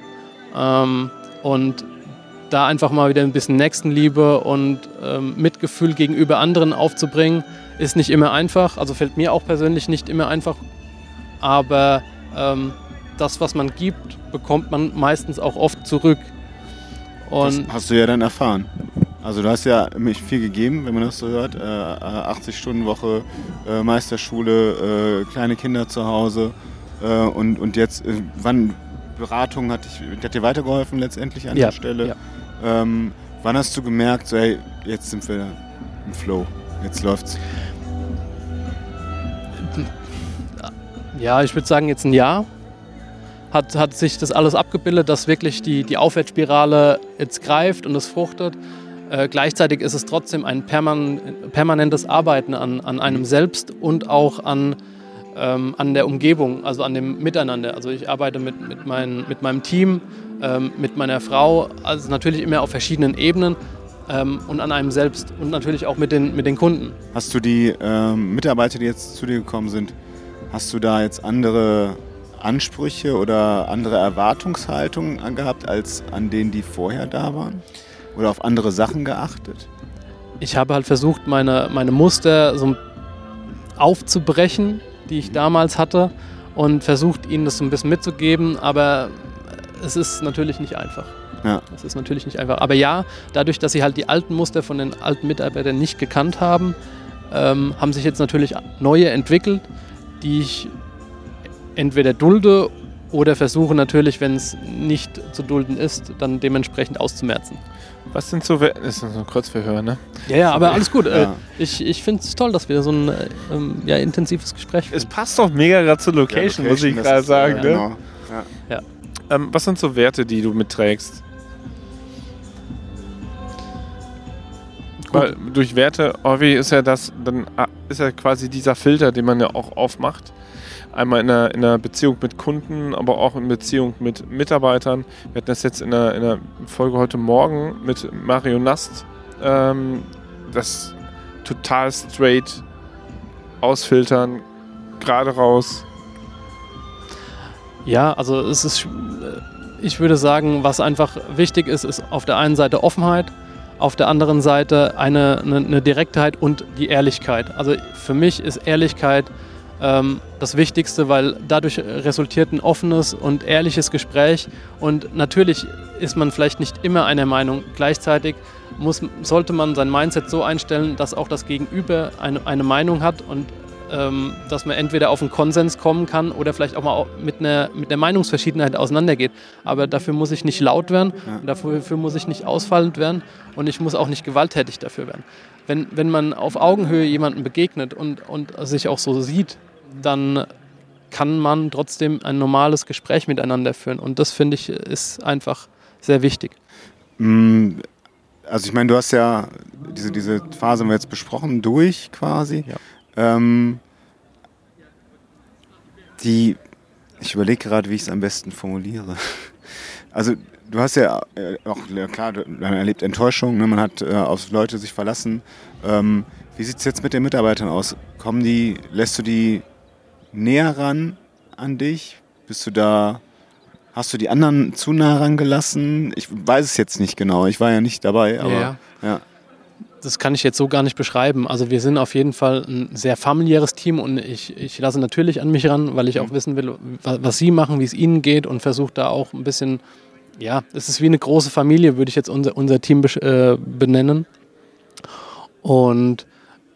Und da einfach mal wieder ein bisschen Nächstenliebe und Mitgefühl gegenüber anderen aufzubringen, ist nicht immer einfach. Also fällt mir auch persönlich nicht immer einfach. Aber das, was man gibt, bekommt man meistens auch oft zurück. Und
das hast du ja dann erfahren. Also du hast ja mich viel gegeben, wenn man das so hört. 80-Stunden-Woche, Meisterschule, kleine Kinder zu Hause. Und jetzt, wann Beratung hat dir weitergeholfen letztendlich an der Stelle?
Ja.
Wann hast du gemerkt, so, hey, jetzt sind wir im Flow, jetzt läuft's?
Ja, ich würde sagen, jetzt ein Jahr hat sich das alles abgebildet, dass wirklich die Aufwärtsspirale jetzt greift und es fruchtet. Gleichzeitig ist es trotzdem ein permanentes Arbeiten an einem selbst und auch an der Umgebung, also an dem Miteinander. Also ich arbeite mit meinem Team, mit meiner Frau, also natürlich immer auf verschiedenen Ebenen und an einem selbst und natürlich auch mit den Kunden.
Hast du die Mitarbeiter, die jetzt zu dir gekommen sind, hast du da jetzt andere Ansprüche oder andere Erwartungshaltungen gehabt, als an denen die vorher da waren? Oder auf andere Sachen geachtet?
Ich habe halt versucht, meine Muster so aufzubrechen, die ich damals hatte, und versucht, ihnen das so ein bisschen mitzugeben, aber es ist natürlich nicht einfach.
Ja.
Es ist natürlich nicht einfach. Aber ja, dadurch, dass sie halt die alten Muster von den alten Mitarbeitern nicht gekannt haben, haben sich jetzt natürlich neue entwickelt, die ich entweder dulde oder versuche natürlich, wenn es nicht zu dulden ist, dann dementsprechend auszumerzen.
Was sind so Werte? Das ist so ein Kurzverhör, ne?
Ja, aber alles gut.
Ja.
Ich finde es toll, dass wir so ein intensives Gespräch führen.
Es passt doch mega gerade zur Location, muss ich gerade sagen.
Ja,
ne?
genau. Ja.
Ja.
Was sind so Werte, die du mitträgst? Weil durch Werte, Orvi, ist ja dann ist ja quasi dieser Filter, den man ja auch aufmacht. Einmal in einer Beziehung mit Kunden, aber auch in Beziehung mit Mitarbeitern. Wir hatten das jetzt in einer Folge heute Morgen mit Mario Nast, das total straight ausfiltern, gerade raus.
Ja, also es ist, ich würde sagen, was einfach wichtig ist, ist auf der einen Seite Offenheit, auf der anderen Seite eine Direktheit und die Ehrlichkeit. Also für mich ist Ehrlichkeit das Wichtigste, weil dadurch resultiert ein offenes und ehrliches Gespräch, und natürlich ist man vielleicht nicht immer einer Meinung. Gleichzeitig sollte man sein Mindset so einstellen, dass auch das Gegenüber eine Meinung hat und dass man entweder auf einen Konsens kommen kann oder vielleicht auch mal mit einer Meinungsverschiedenheit auseinandergeht. Aber dafür muss ich nicht laut werden, dafür muss ich nicht ausfallend werden, und ich muss auch nicht gewalttätig dafür werden. Wenn man auf Augenhöhe jemandem begegnet und sich auch so sieht, dann kann man trotzdem ein normales Gespräch miteinander führen. Und das, finde ich, ist einfach sehr wichtig.
Also ich meine, du hast ja diese Phase haben wir jetzt besprochen, durch quasi. Ja. Ich überlege gerade, wie ich es am besten formuliere. Also du hast ja auch, klar, man erlebt Enttäuschung, ne? Man hat auf Leute sich verlassen. Wie sieht es jetzt mit den Mitarbeitern aus? Lässt du die näher ran an dich? Hast du die anderen zu nah rangelassen? Ich weiß es jetzt nicht genau, ich war ja nicht dabei, aber ja.
Das kann ich jetzt so gar nicht beschreiben. Also wir sind auf jeden Fall ein sehr familiäres Team, und ich lasse natürlich an mich ran, weil ich auch wissen will, was sie machen, wie es ihnen geht, und versuche da auch ein bisschen, ja, es ist wie eine große Familie, würde ich jetzt unser Team benennen. Und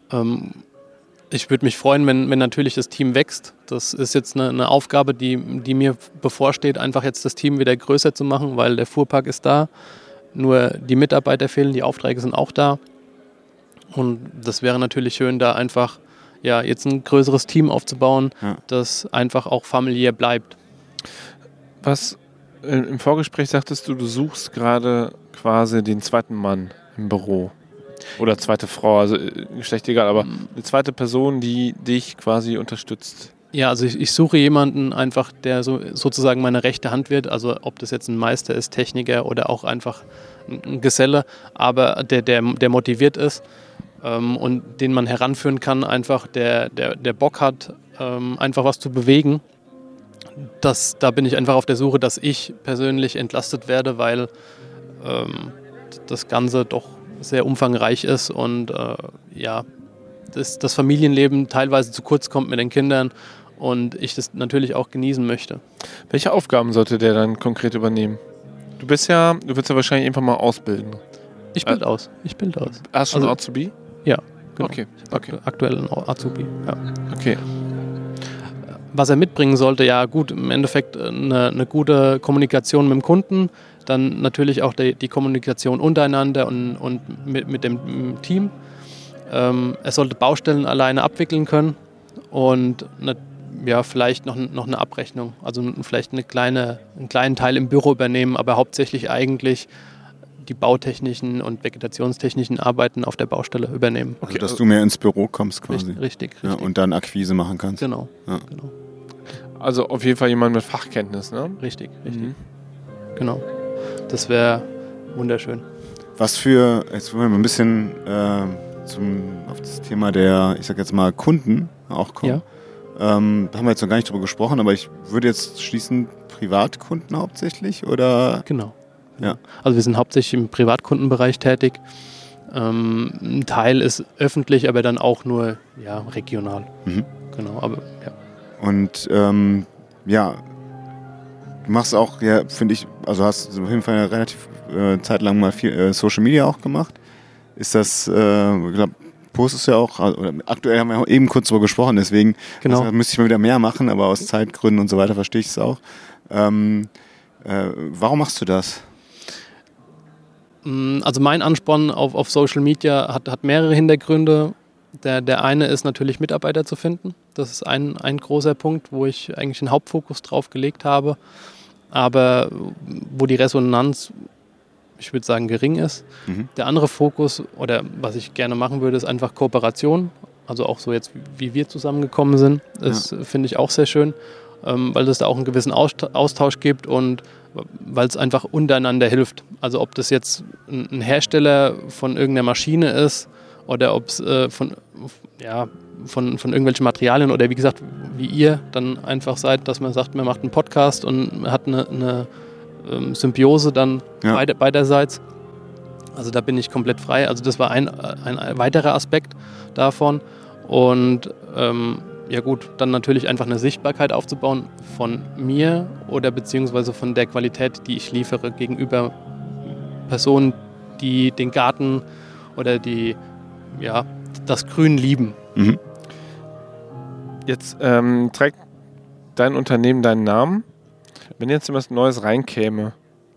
ich würde mich freuen, wenn natürlich das Team wächst. Das ist jetzt eine Aufgabe, die mir bevorsteht, einfach jetzt das Team wieder größer zu machen, weil der Fuhrpark ist da, nur die Mitarbeiter fehlen, die Aufträge sind auch da. Und das wäre natürlich schön, da einfach jetzt ein größeres Team aufzubauen, das einfach auch familiär bleibt.
Was im Vorgespräch sagtest du suchst gerade quasi den zweiten Mann im Büro. Oder zweite Frau, also Geschlecht egal, aber eine zweite Person, die dich quasi unterstützt.
Ja, also ich suche jemanden einfach, der sozusagen meine rechte Hand wird, also ob das jetzt ein Meister ist, Techniker oder auch einfach ein Geselle, aber der motiviert ist und den man heranführen kann, einfach der Bock hat, einfach was zu bewegen. Da bin ich einfach auf der Suche, dass ich persönlich entlastet werde, weil das Ganze doch sehr umfangreich ist und das Familienleben teilweise zu kurz kommt mit den Kindern und ich das natürlich auch genießen möchte.
Welche Aufgaben sollte der dann konkret übernehmen? Du willst ja wahrscheinlich einfach mal ausbilden.
Ich bilde aus.
Hast du einen Azubi?
Ja, genau.
Okay.
Aktuell ein Azubi, ja.
Okay.
Was er mitbringen sollte, ja gut, im Endeffekt eine gute Kommunikation mit dem Kunden, dann natürlich auch die Kommunikation untereinander und mit dem Team. Er sollte Baustellen alleine abwickeln können und vielleicht noch eine Abrechnung, also vielleicht einen kleinen Teil im Büro übernehmen, aber hauptsächlich eigentlich die bautechnischen und vegetationstechnischen Arbeiten auf der Baustelle übernehmen.
Okay, also, dass du mehr ins Büro kommst quasi.
Richtig.
Ja, und dann Akquise machen kannst.
Genau.
Also auf jeden Fall jemand mit Fachkenntnis, ne?
Richtig. Genau. Das wäre wunderschön.
Jetzt wollen wir mal ein bisschen auf das Thema der, ich sag jetzt mal, Kunden auch kommen.
Ja.
Da haben wir jetzt noch gar nicht drüber gesprochen, aber ich würde jetzt schließen, Privatkunden hauptsächlich, oder?
Genau.
Ja.
Also wir sind hauptsächlich im Privatkundenbereich tätig. Ein Teil ist öffentlich, aber dann auch nur regional.
Mhm.
Genau, aber ja.
Und du machst auch, finde ich, also hast auf jeden Fall eine relativ Zeit lang mal viel Social Media auch gemacht. Ist das, ich glaube, postest du ja auch, oder aktuell haben wir eben kurz drüber gesprochen, deswegen müsste ich mal wieder mehr machen, aber aus Zeitgründen und so weiter verstehe ich es auch. Warum machst du das?
Also mein Ansporn auf Social Media hat mehrere Hintergründe. Der eine ist natürlich, Mitarbeiter zu finden. Das ist ein großer Punkt, wo ich eigentlich den Hauptfokus drauf gelegt habe, aber wo die Resonanz, ich würde sagen, gering ist. Mhm. Der andere Fokus, oder was ich gerne machen würde, ist einfach Kooperation. Also auch so jetzt, wie wir zusammengekommen sind. Das finde ich auch sehr schön, weil es da auch einen gewissen Austausch gibt und weil es einfach untereinander hilft. Also ob das jetzt ein Hersteller von irgendeiner Maschine ist oder ob es von irgendwelchen Materialien oder wie gesagt, wie ihr dann einfach seid, dass man sagt, man macht einen Podcast und man hat eine Symbiose dann beiderseits. Also da bin ich komplett frei. Also das war ein weiterer Aspekt davon. Und dann natürlich einfach eine Sichtbarkeit aufzubauen von mir oder beziehungsweise von der Qualität, die ich liefere gegenüber Personen, die den Garten oder das Grün lieben.
Mhm.
Jetzt trägt dein Unternehmen deinen Namen. Wenn jetzt etwas Neues reinkäme,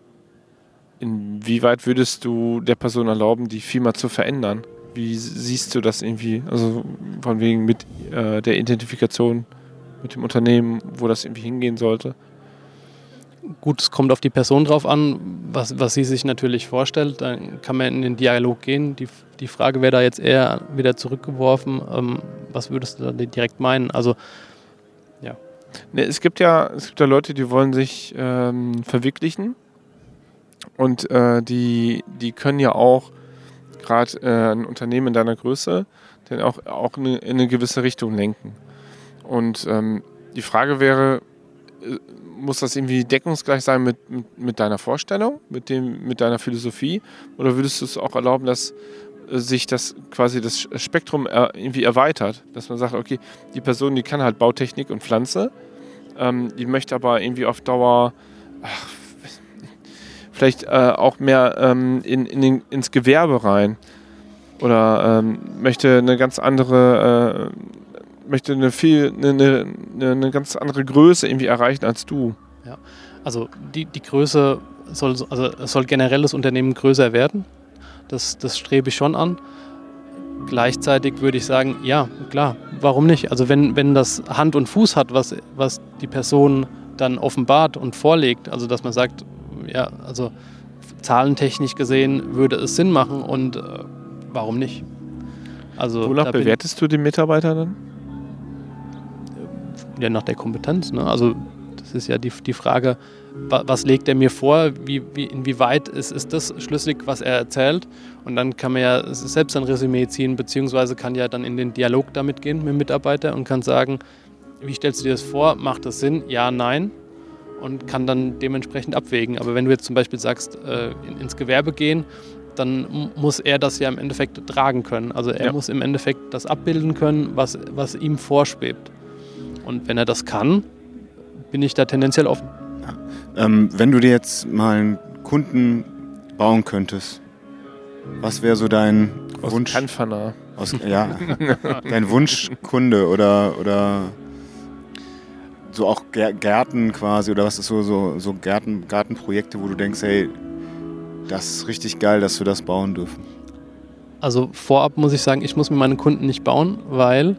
inwieweit würdest du der Person erlauben, die Firma zu verändern? Wie siehst du das irgendwie? Also von wegen mit der Identifikation mit dem Unternehmen, wo das irgendwie hingehen sollte?
Gut, es kommt auf die Person drauf an, was sie sich natürlich vorstellt. Dann kann man in den Dialog gehen. Die Frage wäre da jetzt eher wieder zurückgeworfen. Was würdest du da direkt meinen? Also, ja.
Ne, es gibt ja Leute, die wollen sich verwirklichen. Und die können ja auch gerade ein Unternehmen in deiner Größe dann auch in eine gewisse Richtung lenken. Und die Frage wäre, muss das irgendwie deckungsgleich sein mit deiner Vorstellung, mit deiner Philosophie? Oder würdest du es auch erlauben, dass sich das Spektrum irgendwie erweitert? Dass man sagt, okay, die Person, die kann halt Bautechnik und Pflanze, die möchte aber irgendwie auf Dauer vielleicht auch mehr ins Gewerbe rein. oder möchte eine ganz andere, möchte eine ganz andere Größe irgendwie erreichen als du.
Ja, also die Größe es soll generell das Unternehmen größer werden. Das strebe ich schon an. Gleichzeitig würde ich sagen, ja, klar, warum nicht? Also wenn das Hand und Fuß hat, was die Person dann offenbart und vorlegt, also dass man sagt, ja, also zahlentechnisch gesehen würde es Sinn machen und warum nicht? Also
Wonach bewertest du die Mitarbeiter dann?
Ja, nach der Kompetenz. Ne? Also das ist ja die Frage, was legt er mir vor, inwieweit ist das schlüssig, was er erzählt, und dann kann man ja selbst ein Resümee ziehen, beziehungsweise kann ja dann in den Dialog damit gehen mit dem Mitarbeiter und kann sagen, wie stellst du dir das vor, macht das Sinn, ja, nein, und kann dann dementsprechend abwägen. Aber wenn du jetzt zum Beispiel sagst, ins Gewerbe gehen, dann muss er das ja im Endeffekt tragen können. Also er muss im Endeffekt das abbilden können, was ihm vorschwebt. Und wenn er das kann, bin ich da tendenziell offen.
Wenn du dir jetzt mal einen Kunden bauen könntest, was wäre so dein Wunsch?
Kanfana.
Dein Wunschkunde oder so auch Gärten quasi, oder was ist so Gartenprojekte, wo du denkst, hey, das ist richtig geil, dass wir das bauen dürfen?
Also vorab muss ich sagen, ich muss mir meine Kunden nicht bauen, weil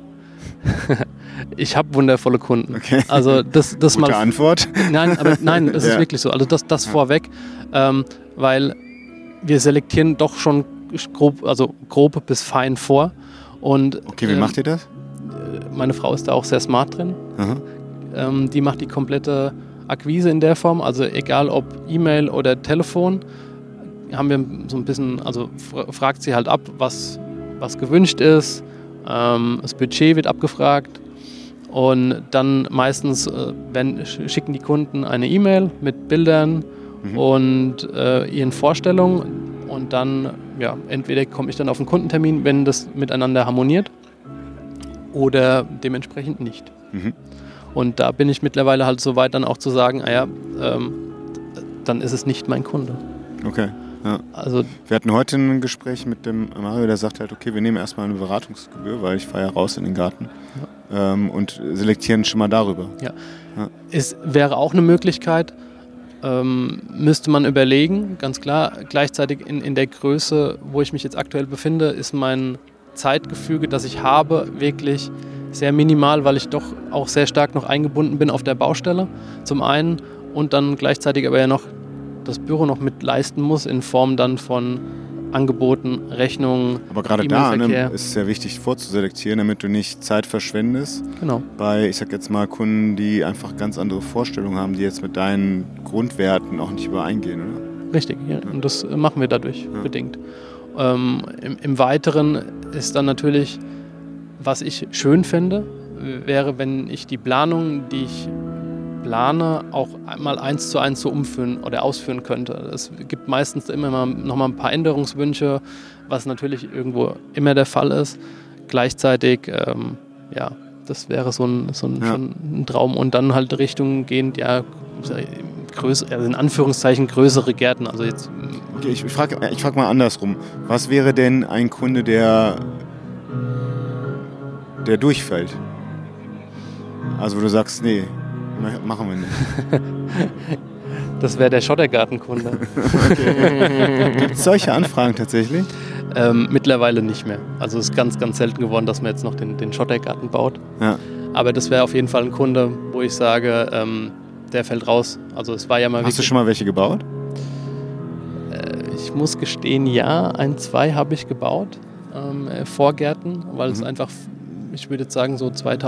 ich habe wundervolle Kunden.
Okay.
Also das
Gute
mal.
Antwort.
Nein, es ist wirklich so. Also das vorweg, weil wir selektieren doch schon grob bis fein vor. Und,
okay, wie macht ihr das?
Meine Frau ist da auch sehr smart drin. Die macht die komplette Akquise in der Form, also egal ob E-Mail oder Telefon, haben wir so ein bisschen, also fragt sie halt ab, was gewünscht ist. Das Budget wird abgefragt und dann meistens schicken die Kunden eine E-Mail mit Bildern und ihren Vorstellungen, und dann, ja, entweder komme ich dann auf einen Kundentermin, wenn das miteinander harmoniert, oder dementsprechend nicht. Und da bin ich mittlerweile halt so weit, dann auch zu sagen, dann ist es nicht mein Kunde.
Okay. Ja.
Also,
wir hatten heute ein Gespräch mit dem Mario, der sagt halt, okay, wir nehmen erstmal eine Beratungsgebühr, weil ich fahre ja raus in den Garten, und selektieren schon mal darüber.
Ja. Es wäre auch eine Möglichkeit, müsste man überlegen, ganz klar. Gleichzeitig in der Größe, wo ich mich jetzt aktuell befinde, ist mein Zeitgefüge, das ich habe, wirklich sehr minimal, weil ich doch auch sehr stark noch eingebunden bin auf der Baustelle, zum einen, und dann gleichzeitig aber ja noch das Büro noch mit leisten muss, in Form dann von Angeboten, Rechnungen,
aber gerade da ist es sehr wichtig vorzuselektieren, damit du nicht Zeit verschwendest.
Genau.
Bei, ich sag jetzt mal, Kunden, die einfach ganz andere Vorstellungen haben, die jetzt mit deinen Grundwerten auch nicht übereingehen, oder?
Richtig, ja. Und das machen wir dadurch bedingt. Im Weiteren ist dann natürlich, was ich schön fände, wäre, wenn ich die Planung, die ich plane, auch einmal 1:1 so umführen oder ausführen könnte. Es gibt meistens immer noch mal ein paar Änderungswünsche, was natürlich irgendwo immer der Fall ist. Gleichzeitig, das wäre schon ein Traum. Und dann halt Richtung gehend, in Anführungszeichen größere Gärten. Also jetzt.
Okay, ich frag mal andersrum. Was wäre denn ein Kunde, der durchfällt? Also wo du sagst, nee, machen wir nicht.
Das wäre der Schottergartenkunde.
Okay. Gibt es solche Anfragen tatsächlich?
Mittlerweile nicht mehr. Also es ist ganz, ganz selten geworden, dass man jetzt noch den Schottergarten baut.
Ja.
Aber das wäre auf jeden Fall ein Kunde, wo ich sage, der fällt raus. Also es war ja mal.
Hast du schon mal welche gebaut?
Ich muss gestehen, ja, 1, 2 habe ich gebaut. Vorgärten, weil es einfach, ich würde jetzt sagen, so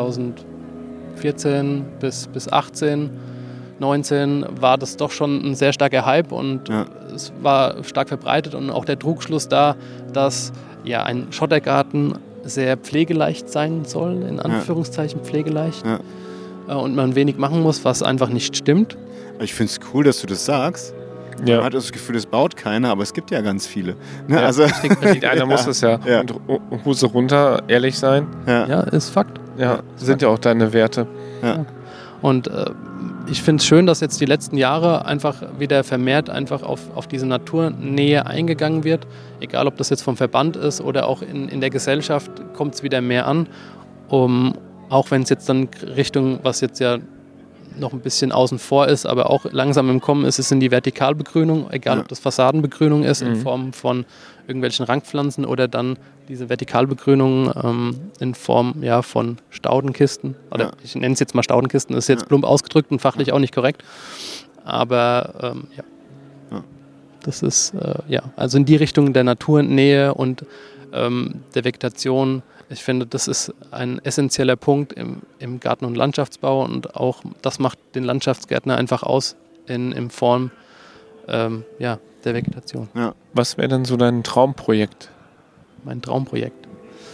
2014 bis 18, 19 war das doch schon ein sehr starker Hype, und es war stark verbreitet, und auch der Trugschluss da, dass ja ein Schottergarten sehr pflegeleicht sein soll, in Anführungszeichen pflegeleicht, und man wenig machen muss, was einfach nicht stimmt.
Ich finde es cool, dass du das sagst.
Ja.
Man hat das Gefühl, es baut keiner, aber es gibt ja ganz viele. Ne?
Ja,
also
einer muss es ja. Und Hose runter, ehrlich sein.
Ja, ist Fakt.
Ja, sind ja auch deine Werte.
Ja.
Und ich finde es schön, dass jetzt die letzten Jahre einfach wieder vermehrt einfach auf diese Naturnähe eingegangen wird. Egal, ob das jetzt vom Verband ist oder auch in der Gesellschaft, kommt es wieder mehr an. Auch wenn es jetzt dann Richtung, was jetzt ja noch ein bisschen außen vor ist, aber auch langsam im Kommen ist, es in die Vertikalbegrünung, egal ob das Fassadenbegrünung ist in Form von irgendwelchen Rankpflanzen oder dann diese Vertikalbegrünung in Form von Staudenkisten. Oder ich nenne es jetzt mal Staudenkisten, ist jetzt plump ausgedrückt und fachlich auch nicht korrekt. Aber das ist also in die Richtung der Naturnähe und der Vegetation. Ich finde, das ist ein essentieller Punkt im Garten- und Landschaftsbau und auch das macht den Landschaftsgärtner einfach aus in Form der Vegetation.
Ja.
Was wäre denn so dein Traumprojekt?
Mein Traumprojekt.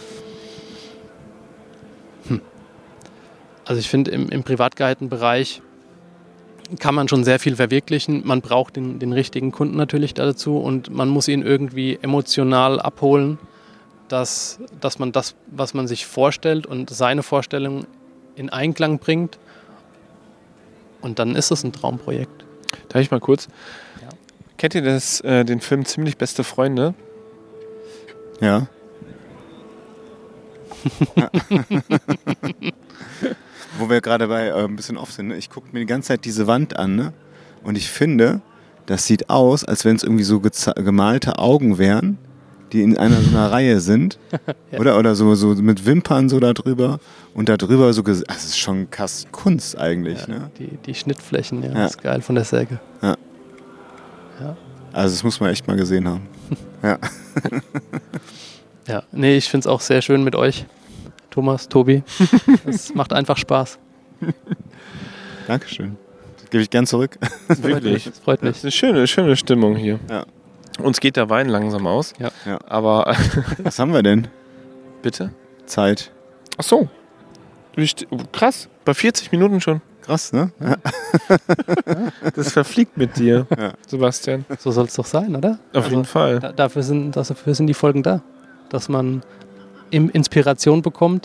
Also ich finde, im Privatgartenbereich kann man schon sehr viel verwirklichen. Man braucht den richtigen Kunden natürlich dazu und man muss ihn irgendwie emotional abholen, dass man das, was man sich vorstellt und seine Vorstellung in Einklang bringt. Und dann ist es ein Traumprojekt.
Darf ich mal kurz?
Ja.
Kennt ihr den Film Ziemlich beste Freunde?
Ja. Wo wir gerade bei ein bisschen off sind, ne? Ich gucke mir die ganze Zeit diese Wand an, ne? Und ich finde, das sieht aus, als wenn es irgendwie so gemalte Augen wären, die in so einer Reihe sind. Ja. Oder so mit Wimpern so da drüber. Und da drüber so, das ist schon Kunst eigentlich.
Ja,
ne?
Die Schnittflächen, das ist geil von der Säge.
Ja.
Ja.
Also das muss man echt mal gesehen haben. Ja.
Ja, nee, ich finde es auch sehr schön mit euch, Thomas, Tobi. Es macht einfach Spaß.
Dankeschön. Das gebe ich gern zurück.
Wirklich.
Das freut mich.
Das ist eine schöne Stimmung hier.
Ja.
Uns geht der Wein langsam aus.
Ja.
Aber
Was haben wir denn?
bitte?
Zeit.
Ach so. Krass. Bei 40 Minuten schon.
Krass, ne? Ja.
Das verfliegt mit dir, Sebastian.
So soll es doch sein, oder?
Auf jeden Fall.
Dafür sind die Folgen da. Dass man Inspiration bekommt.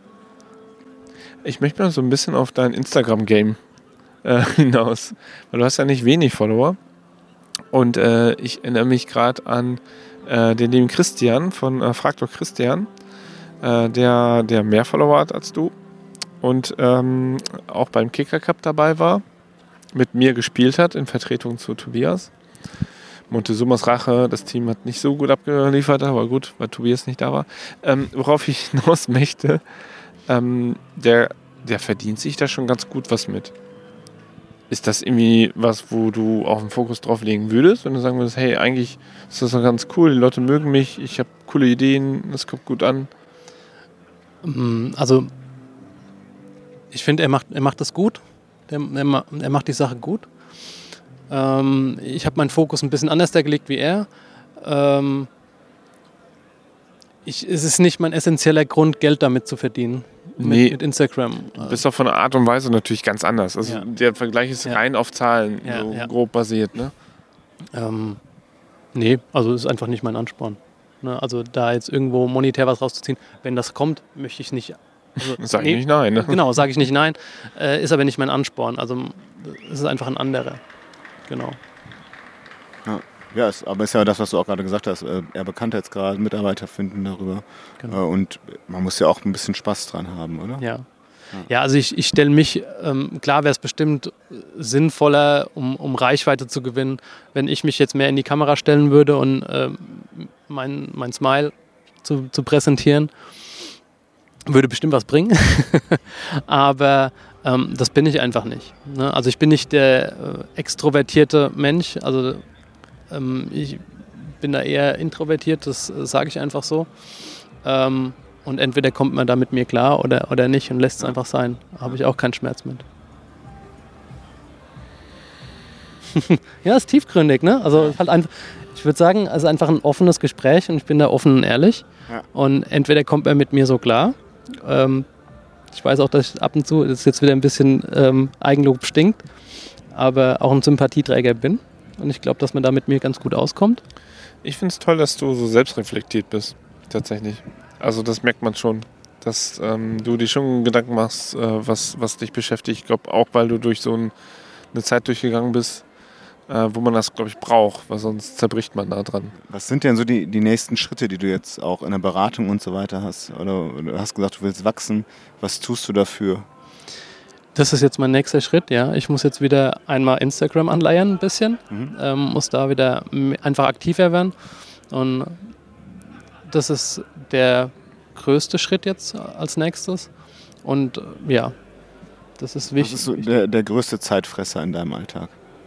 Ich möchte mal so ein bisschen auf dein Instagram-Game hinaus. Weil du hast ja nicht wenig Follower. Und ich erinnere mich gerade an den lieben Christian von Frag doch Christian, der mehr Follower hat als du. Und auch beim Kicker Cup dabei war, mit mir gespielt hat in Vertretung zu Tobias. Montezumas Rache, das Team hat nicht so gut abgeliefert, aber gut, weil Tobias nicht da war. Worauf ich hinaus möchte, der verdient sich da schon ganz gut was mit. Ist das irgendwie was, wo du auch einen Fokus drauf legen würdest, wenn du sagen würdest, hey, eigentlich ist das doch ganz cool, die Leute mögen mich, ich habe coole Ideen, das kommt gut an?
Also ich finde, er macht das gut. Er macht die Sache gut. Ich habe meinen Fokus ein bisschen anders gelegt wie er. Es ist nicht mein essentieller Grund, Geld damit zu verdienen. Mit Instagram.
Du bist doch von der Art und Weise natürlich ganz anders. Also der Vergleich ist rein auf Zahlen, grob basiert, ne?
Nee, also ist einfach nicht mein Ansporn. Ne? Also da jetzt irgendwo monetär was rauszuziehen, wenn das kommt, möchte ich nicht. Also,
sag ich nicht nein. Ne?
Genau, sage ich nicht nein. Ist aber nicht mein Ansporn. Also es ist einfach ein anderer. Genau.
Ja, aber ist ja das, was du auch gerade gesagt hast. Eher Bekanntheitsgrad, Mitarbeiter finden darüber. Genau. Und man muss ja auch ein bisschen Spaß dran haben, oder?
Ja, also ich stelle mich, klar wäre es bestimmt sinnvoller, um Reichweite zu gewinnen, wenn ich mich jetzt mehr in die Kamera stellen würde und mein Smile zu präsentieren. Würde bestimmt was bringen. Aber das bin ich einfach nicht. Ne? Also ich bin nicht der extrovertierte Mensch. Also ich bin da eher introvertiert, das sage ich einfach so. Und entweder kommt man da mit mir klar oder nicht und lässt es einfach sein. Da habe ich auch keinen Schmerz mit. Ja, ist tiefgründig, ne? Also halt einfach, ich würde sagen, also einfach ein offenes Gespräch und ich bin da offen und ehrlich. Ja. Und entweder kommt man mit mir so klar. Ich weiß auch, dass ich ab und zu, das ist jetzt wieder ein bisschen Eigenlob stinkt, aber auch ein Sympathieträger bin. Und ich glaube, dass man da mit mir ganz gut auskommt.
Ich finde es toll, dass du so selbstreflektiert bist, tatsächlich. Also das merkt man schon. dass du dir schon Gedanken machst, was dich beschäftigt. Ich glaube auch, weil du durch so eine Zeit durchgegangen bist, wo man das, glaube ich, braucht, weil sonst zerbricht man da dran.
Was sind denn so die nächsten Schritte, die du jetzt auch in der Beratung und so weiter hast? Oder du hast gesagt, du willst wachsen. Was tust du dafür?
Das ist jetzt mein nächster Schritt, ja. Ich muss jetzt wieder einmal Instagram anleiern ein bisschen. Muss da wieder einfach aktiver werden. Und das ist der größte Schritt jetzt als nächstes. Und ja, das ist wichtig.
Was ist so der größte Zeitfresser in deinem Alltag?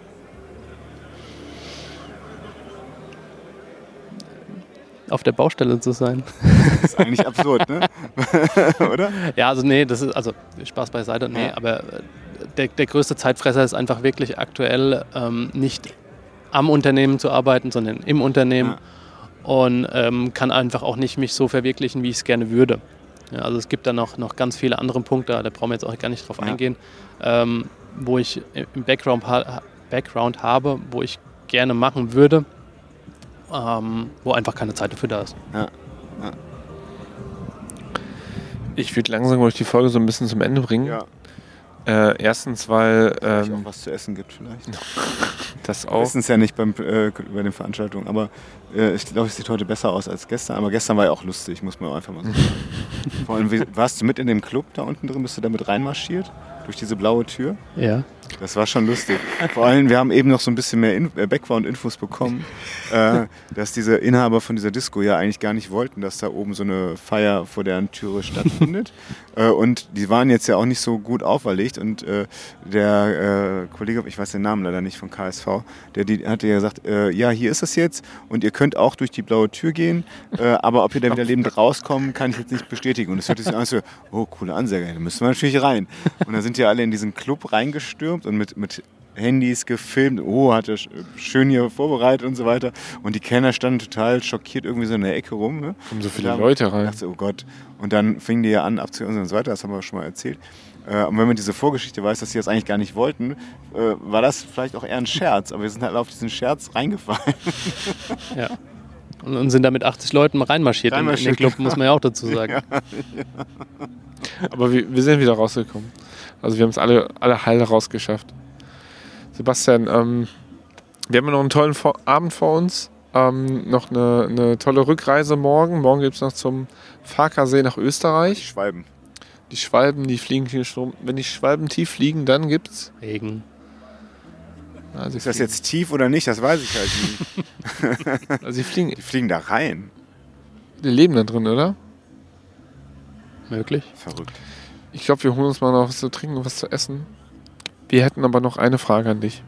Auf der Baustelle zu sein.
Das ist eigentlich absurd, ne? Oder?
Ja, also nee, das ist, also Spaß beiseite, nee, aber der größte Zeitfresser ist einfach wirklich aktuell nicht am Unternehmen zu arbeiten, sondern im Unternehmen und kann einfach auch nicht mich so verwirklichen, wie ich es gerne würde. Ja, also es gibt da noch ganz viele andere Punkte, da brauchen wir jetzt auch gar nicht drauf eingehen, wo ich im Background habe, wo ich gerne machen würde, wo einfach keine Zeit dafür da ist.
Ja.
Ich würde langsam, glaube ich, die Folge so ein bisschen zum Ende bringen.
Ja.
Erstens, weil
Auch was zu essen gibt vielleicht.
das
Wir
auch.
wissen es ja nicht bei den Veranstaltungen, aber ich glaube, es sieht heute besser aus als gestern. Aber gestern war ja auch lustig, muss man einfach mal sagen. Vor allem, warst du mit in dem Club da unten drin? Bist du da mit reinmarschiert? Durch diese blaue Tür?
Ja.
Das war schon lustig. Vor allem, wir haben eben noch so ein bisschen mehr Background-Infos bekommen, dass diese Inhaber von dieser Disco ja eigentlich gar nicht wollten, dass da oben so eine Feier vor deren Türe stattfindet. Und die waren jetzt ja auch nicht so gut auferlegt. Und der Kollege, ich weiß den Namen leider nicht von KSV, der hatte ja gesagt, ja, hier ist es jetzt und ihr könnt auch durch die blaue Tür gehen, aber ob ihr da wieder lebend rauskommt, kann ich jetzt nicht bestätigen. Und es hört sich an so, oh, coole Ansage, da müssen wir natürlich rein. Und dann sind ja alle in diesen Club reingestürmt und mit Handys gefilmt. Oh, hat er schön hier vorbereitet und so weiter. Und die Kellner standen total schockiert irgendwie so in der Ecke rum. Ne?
Kommen so viele Leute rein.
Ich dachte, oh Gott. Und dann fingen die ja an abzuhören und so weiter. Das haben wir schon mal erzählt. Und wenn man diese Vorgeschichte weiß, dass sie das eigentlich gar nicht wollten, war das vielleicht auch eher ein Scherz. Aber wir sind halt auf diesen Scherz reingefallen.
Ja. Und sind da mit 80 Leuten reinmarschiert. In den Club, muss man ja auch dazu sagen.
Ja.
Aber wir sind wieder rausgekommen. Also wir haben es alle heil rausgeschafft. Sebastian, wir haben ja noch einen tollen Abend vor uns. Noch eine tolle Rückreise morgen. Morgen gibt es noch zum Farkasee nach Österreich.
Die Schwalben.
Die Schwalben, die fliegen hier schon. Wenn die Schwalben tief fliegen, dann gibt's
Regen.
Also
Ist das jetzt tief oder nicht? Das weiß ich halt nicht.
Also sie fliegen.
Die fliegen da rein.
Die leben da drin, oder?
Möglich.
Verrückt.
Ich glaube, wir holen uns mal noch was zu trinken und was zu essen. Wir hätten aber noch eine Frage an dich.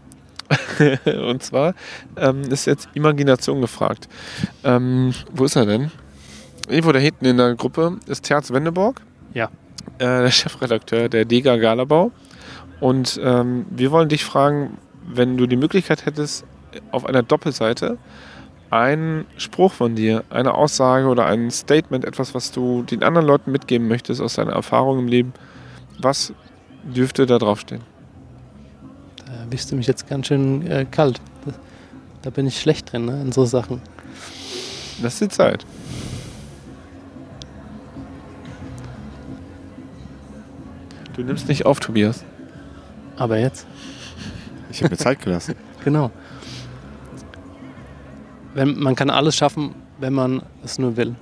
Und zwar ist jetzt Imagination gefragt. Wo ist er denn? Irgendwo da hinten in der Gruppe ist Terz Wendeborg.
Ja.
Der Chefredakteur der Dega Galabau. Und wir wollen dich fragen, wenn du die Möglichkeit hättest, auf einer Doppelseite einen Spruch von dir, eine Aussage oder ein Statement, etwas, was du den anderen Leuten mitgeben möchtest aus deiner Erfahrung im Leben, was dürfte da draufstehen?
Da erwischst du mich jetzt ganz schön kalt. Da bin ich schlecht drin, ne, in so Sachen.
Das ist die Zeit. Du nimmst nicht auf, Tobias.
Aber jetzt?
Ich habe mir Zeit gelassen.
Genau. Man kann alles schaffen, wenn man es nur will.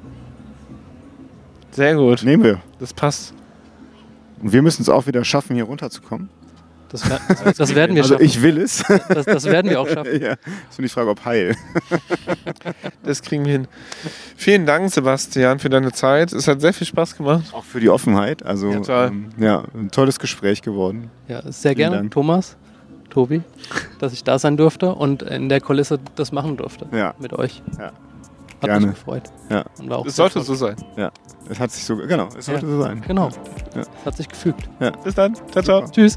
Sehr gut.
Nehmen wir.
Das passt.
Und wir müssen es auch wieder schaffen, hier runterzukommen.
Das werden wir
Also
schaffen.
ich will es.
Das werden wir auch schaffen.
Ja, ist nur die Frage, ob heil.
Das kriegen wir hin. Vielen Dank, Sebastian, für deine Zeit. Es hat sehr viel Spaß gemacht.
Auch für die Offenheit. Also
Ja, toll.
ein tolles Gespräch geworden.
Ja, sehr
Vielen
gerne,
Dank.
Thomas, Tobi, dass ich da sein durfte und in der Kulisse das machen durfte.
Ja.
Mit euch.
Ja.
Hat
Gerne.
mich gefreut.
Ja.
Und war auch
Es
sehr
sollte so sein.
Ja. Es hat sich so, genau, es sollte so sein.
Genau.
Ja.
Es hat sich gefügt.
Bis dann. Ciao, ciao.
Tschüss.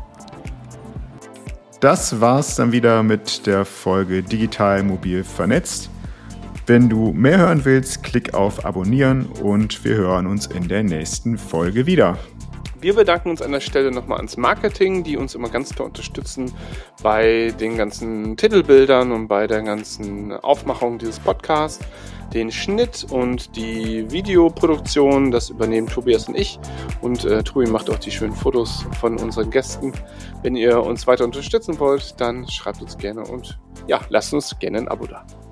Das war's dann wieder mit der Folge Digital Mobil Vernetzt. Wenn du mehr hören willst, klick auf Abonnieren und wir hören uns in der nächsten Folge wieder.
Wir bedanken uns an der Stelle nochmal ans Marketing, die uns immer ganz toll unterstützen bei den ganzen Titelbildern und bei der ganzen Aufmachung dieses Podcasts. Den Schnitt und die Videoproduktion, das übernehmen Tobias und ich. Und Tobi macht auch die schönen Fotos von unseren Gästen. Wenn ihr uns weiter unterstützen wollt, dann schreibt uns gerne und ja, lasst uns gerne ein Abo da.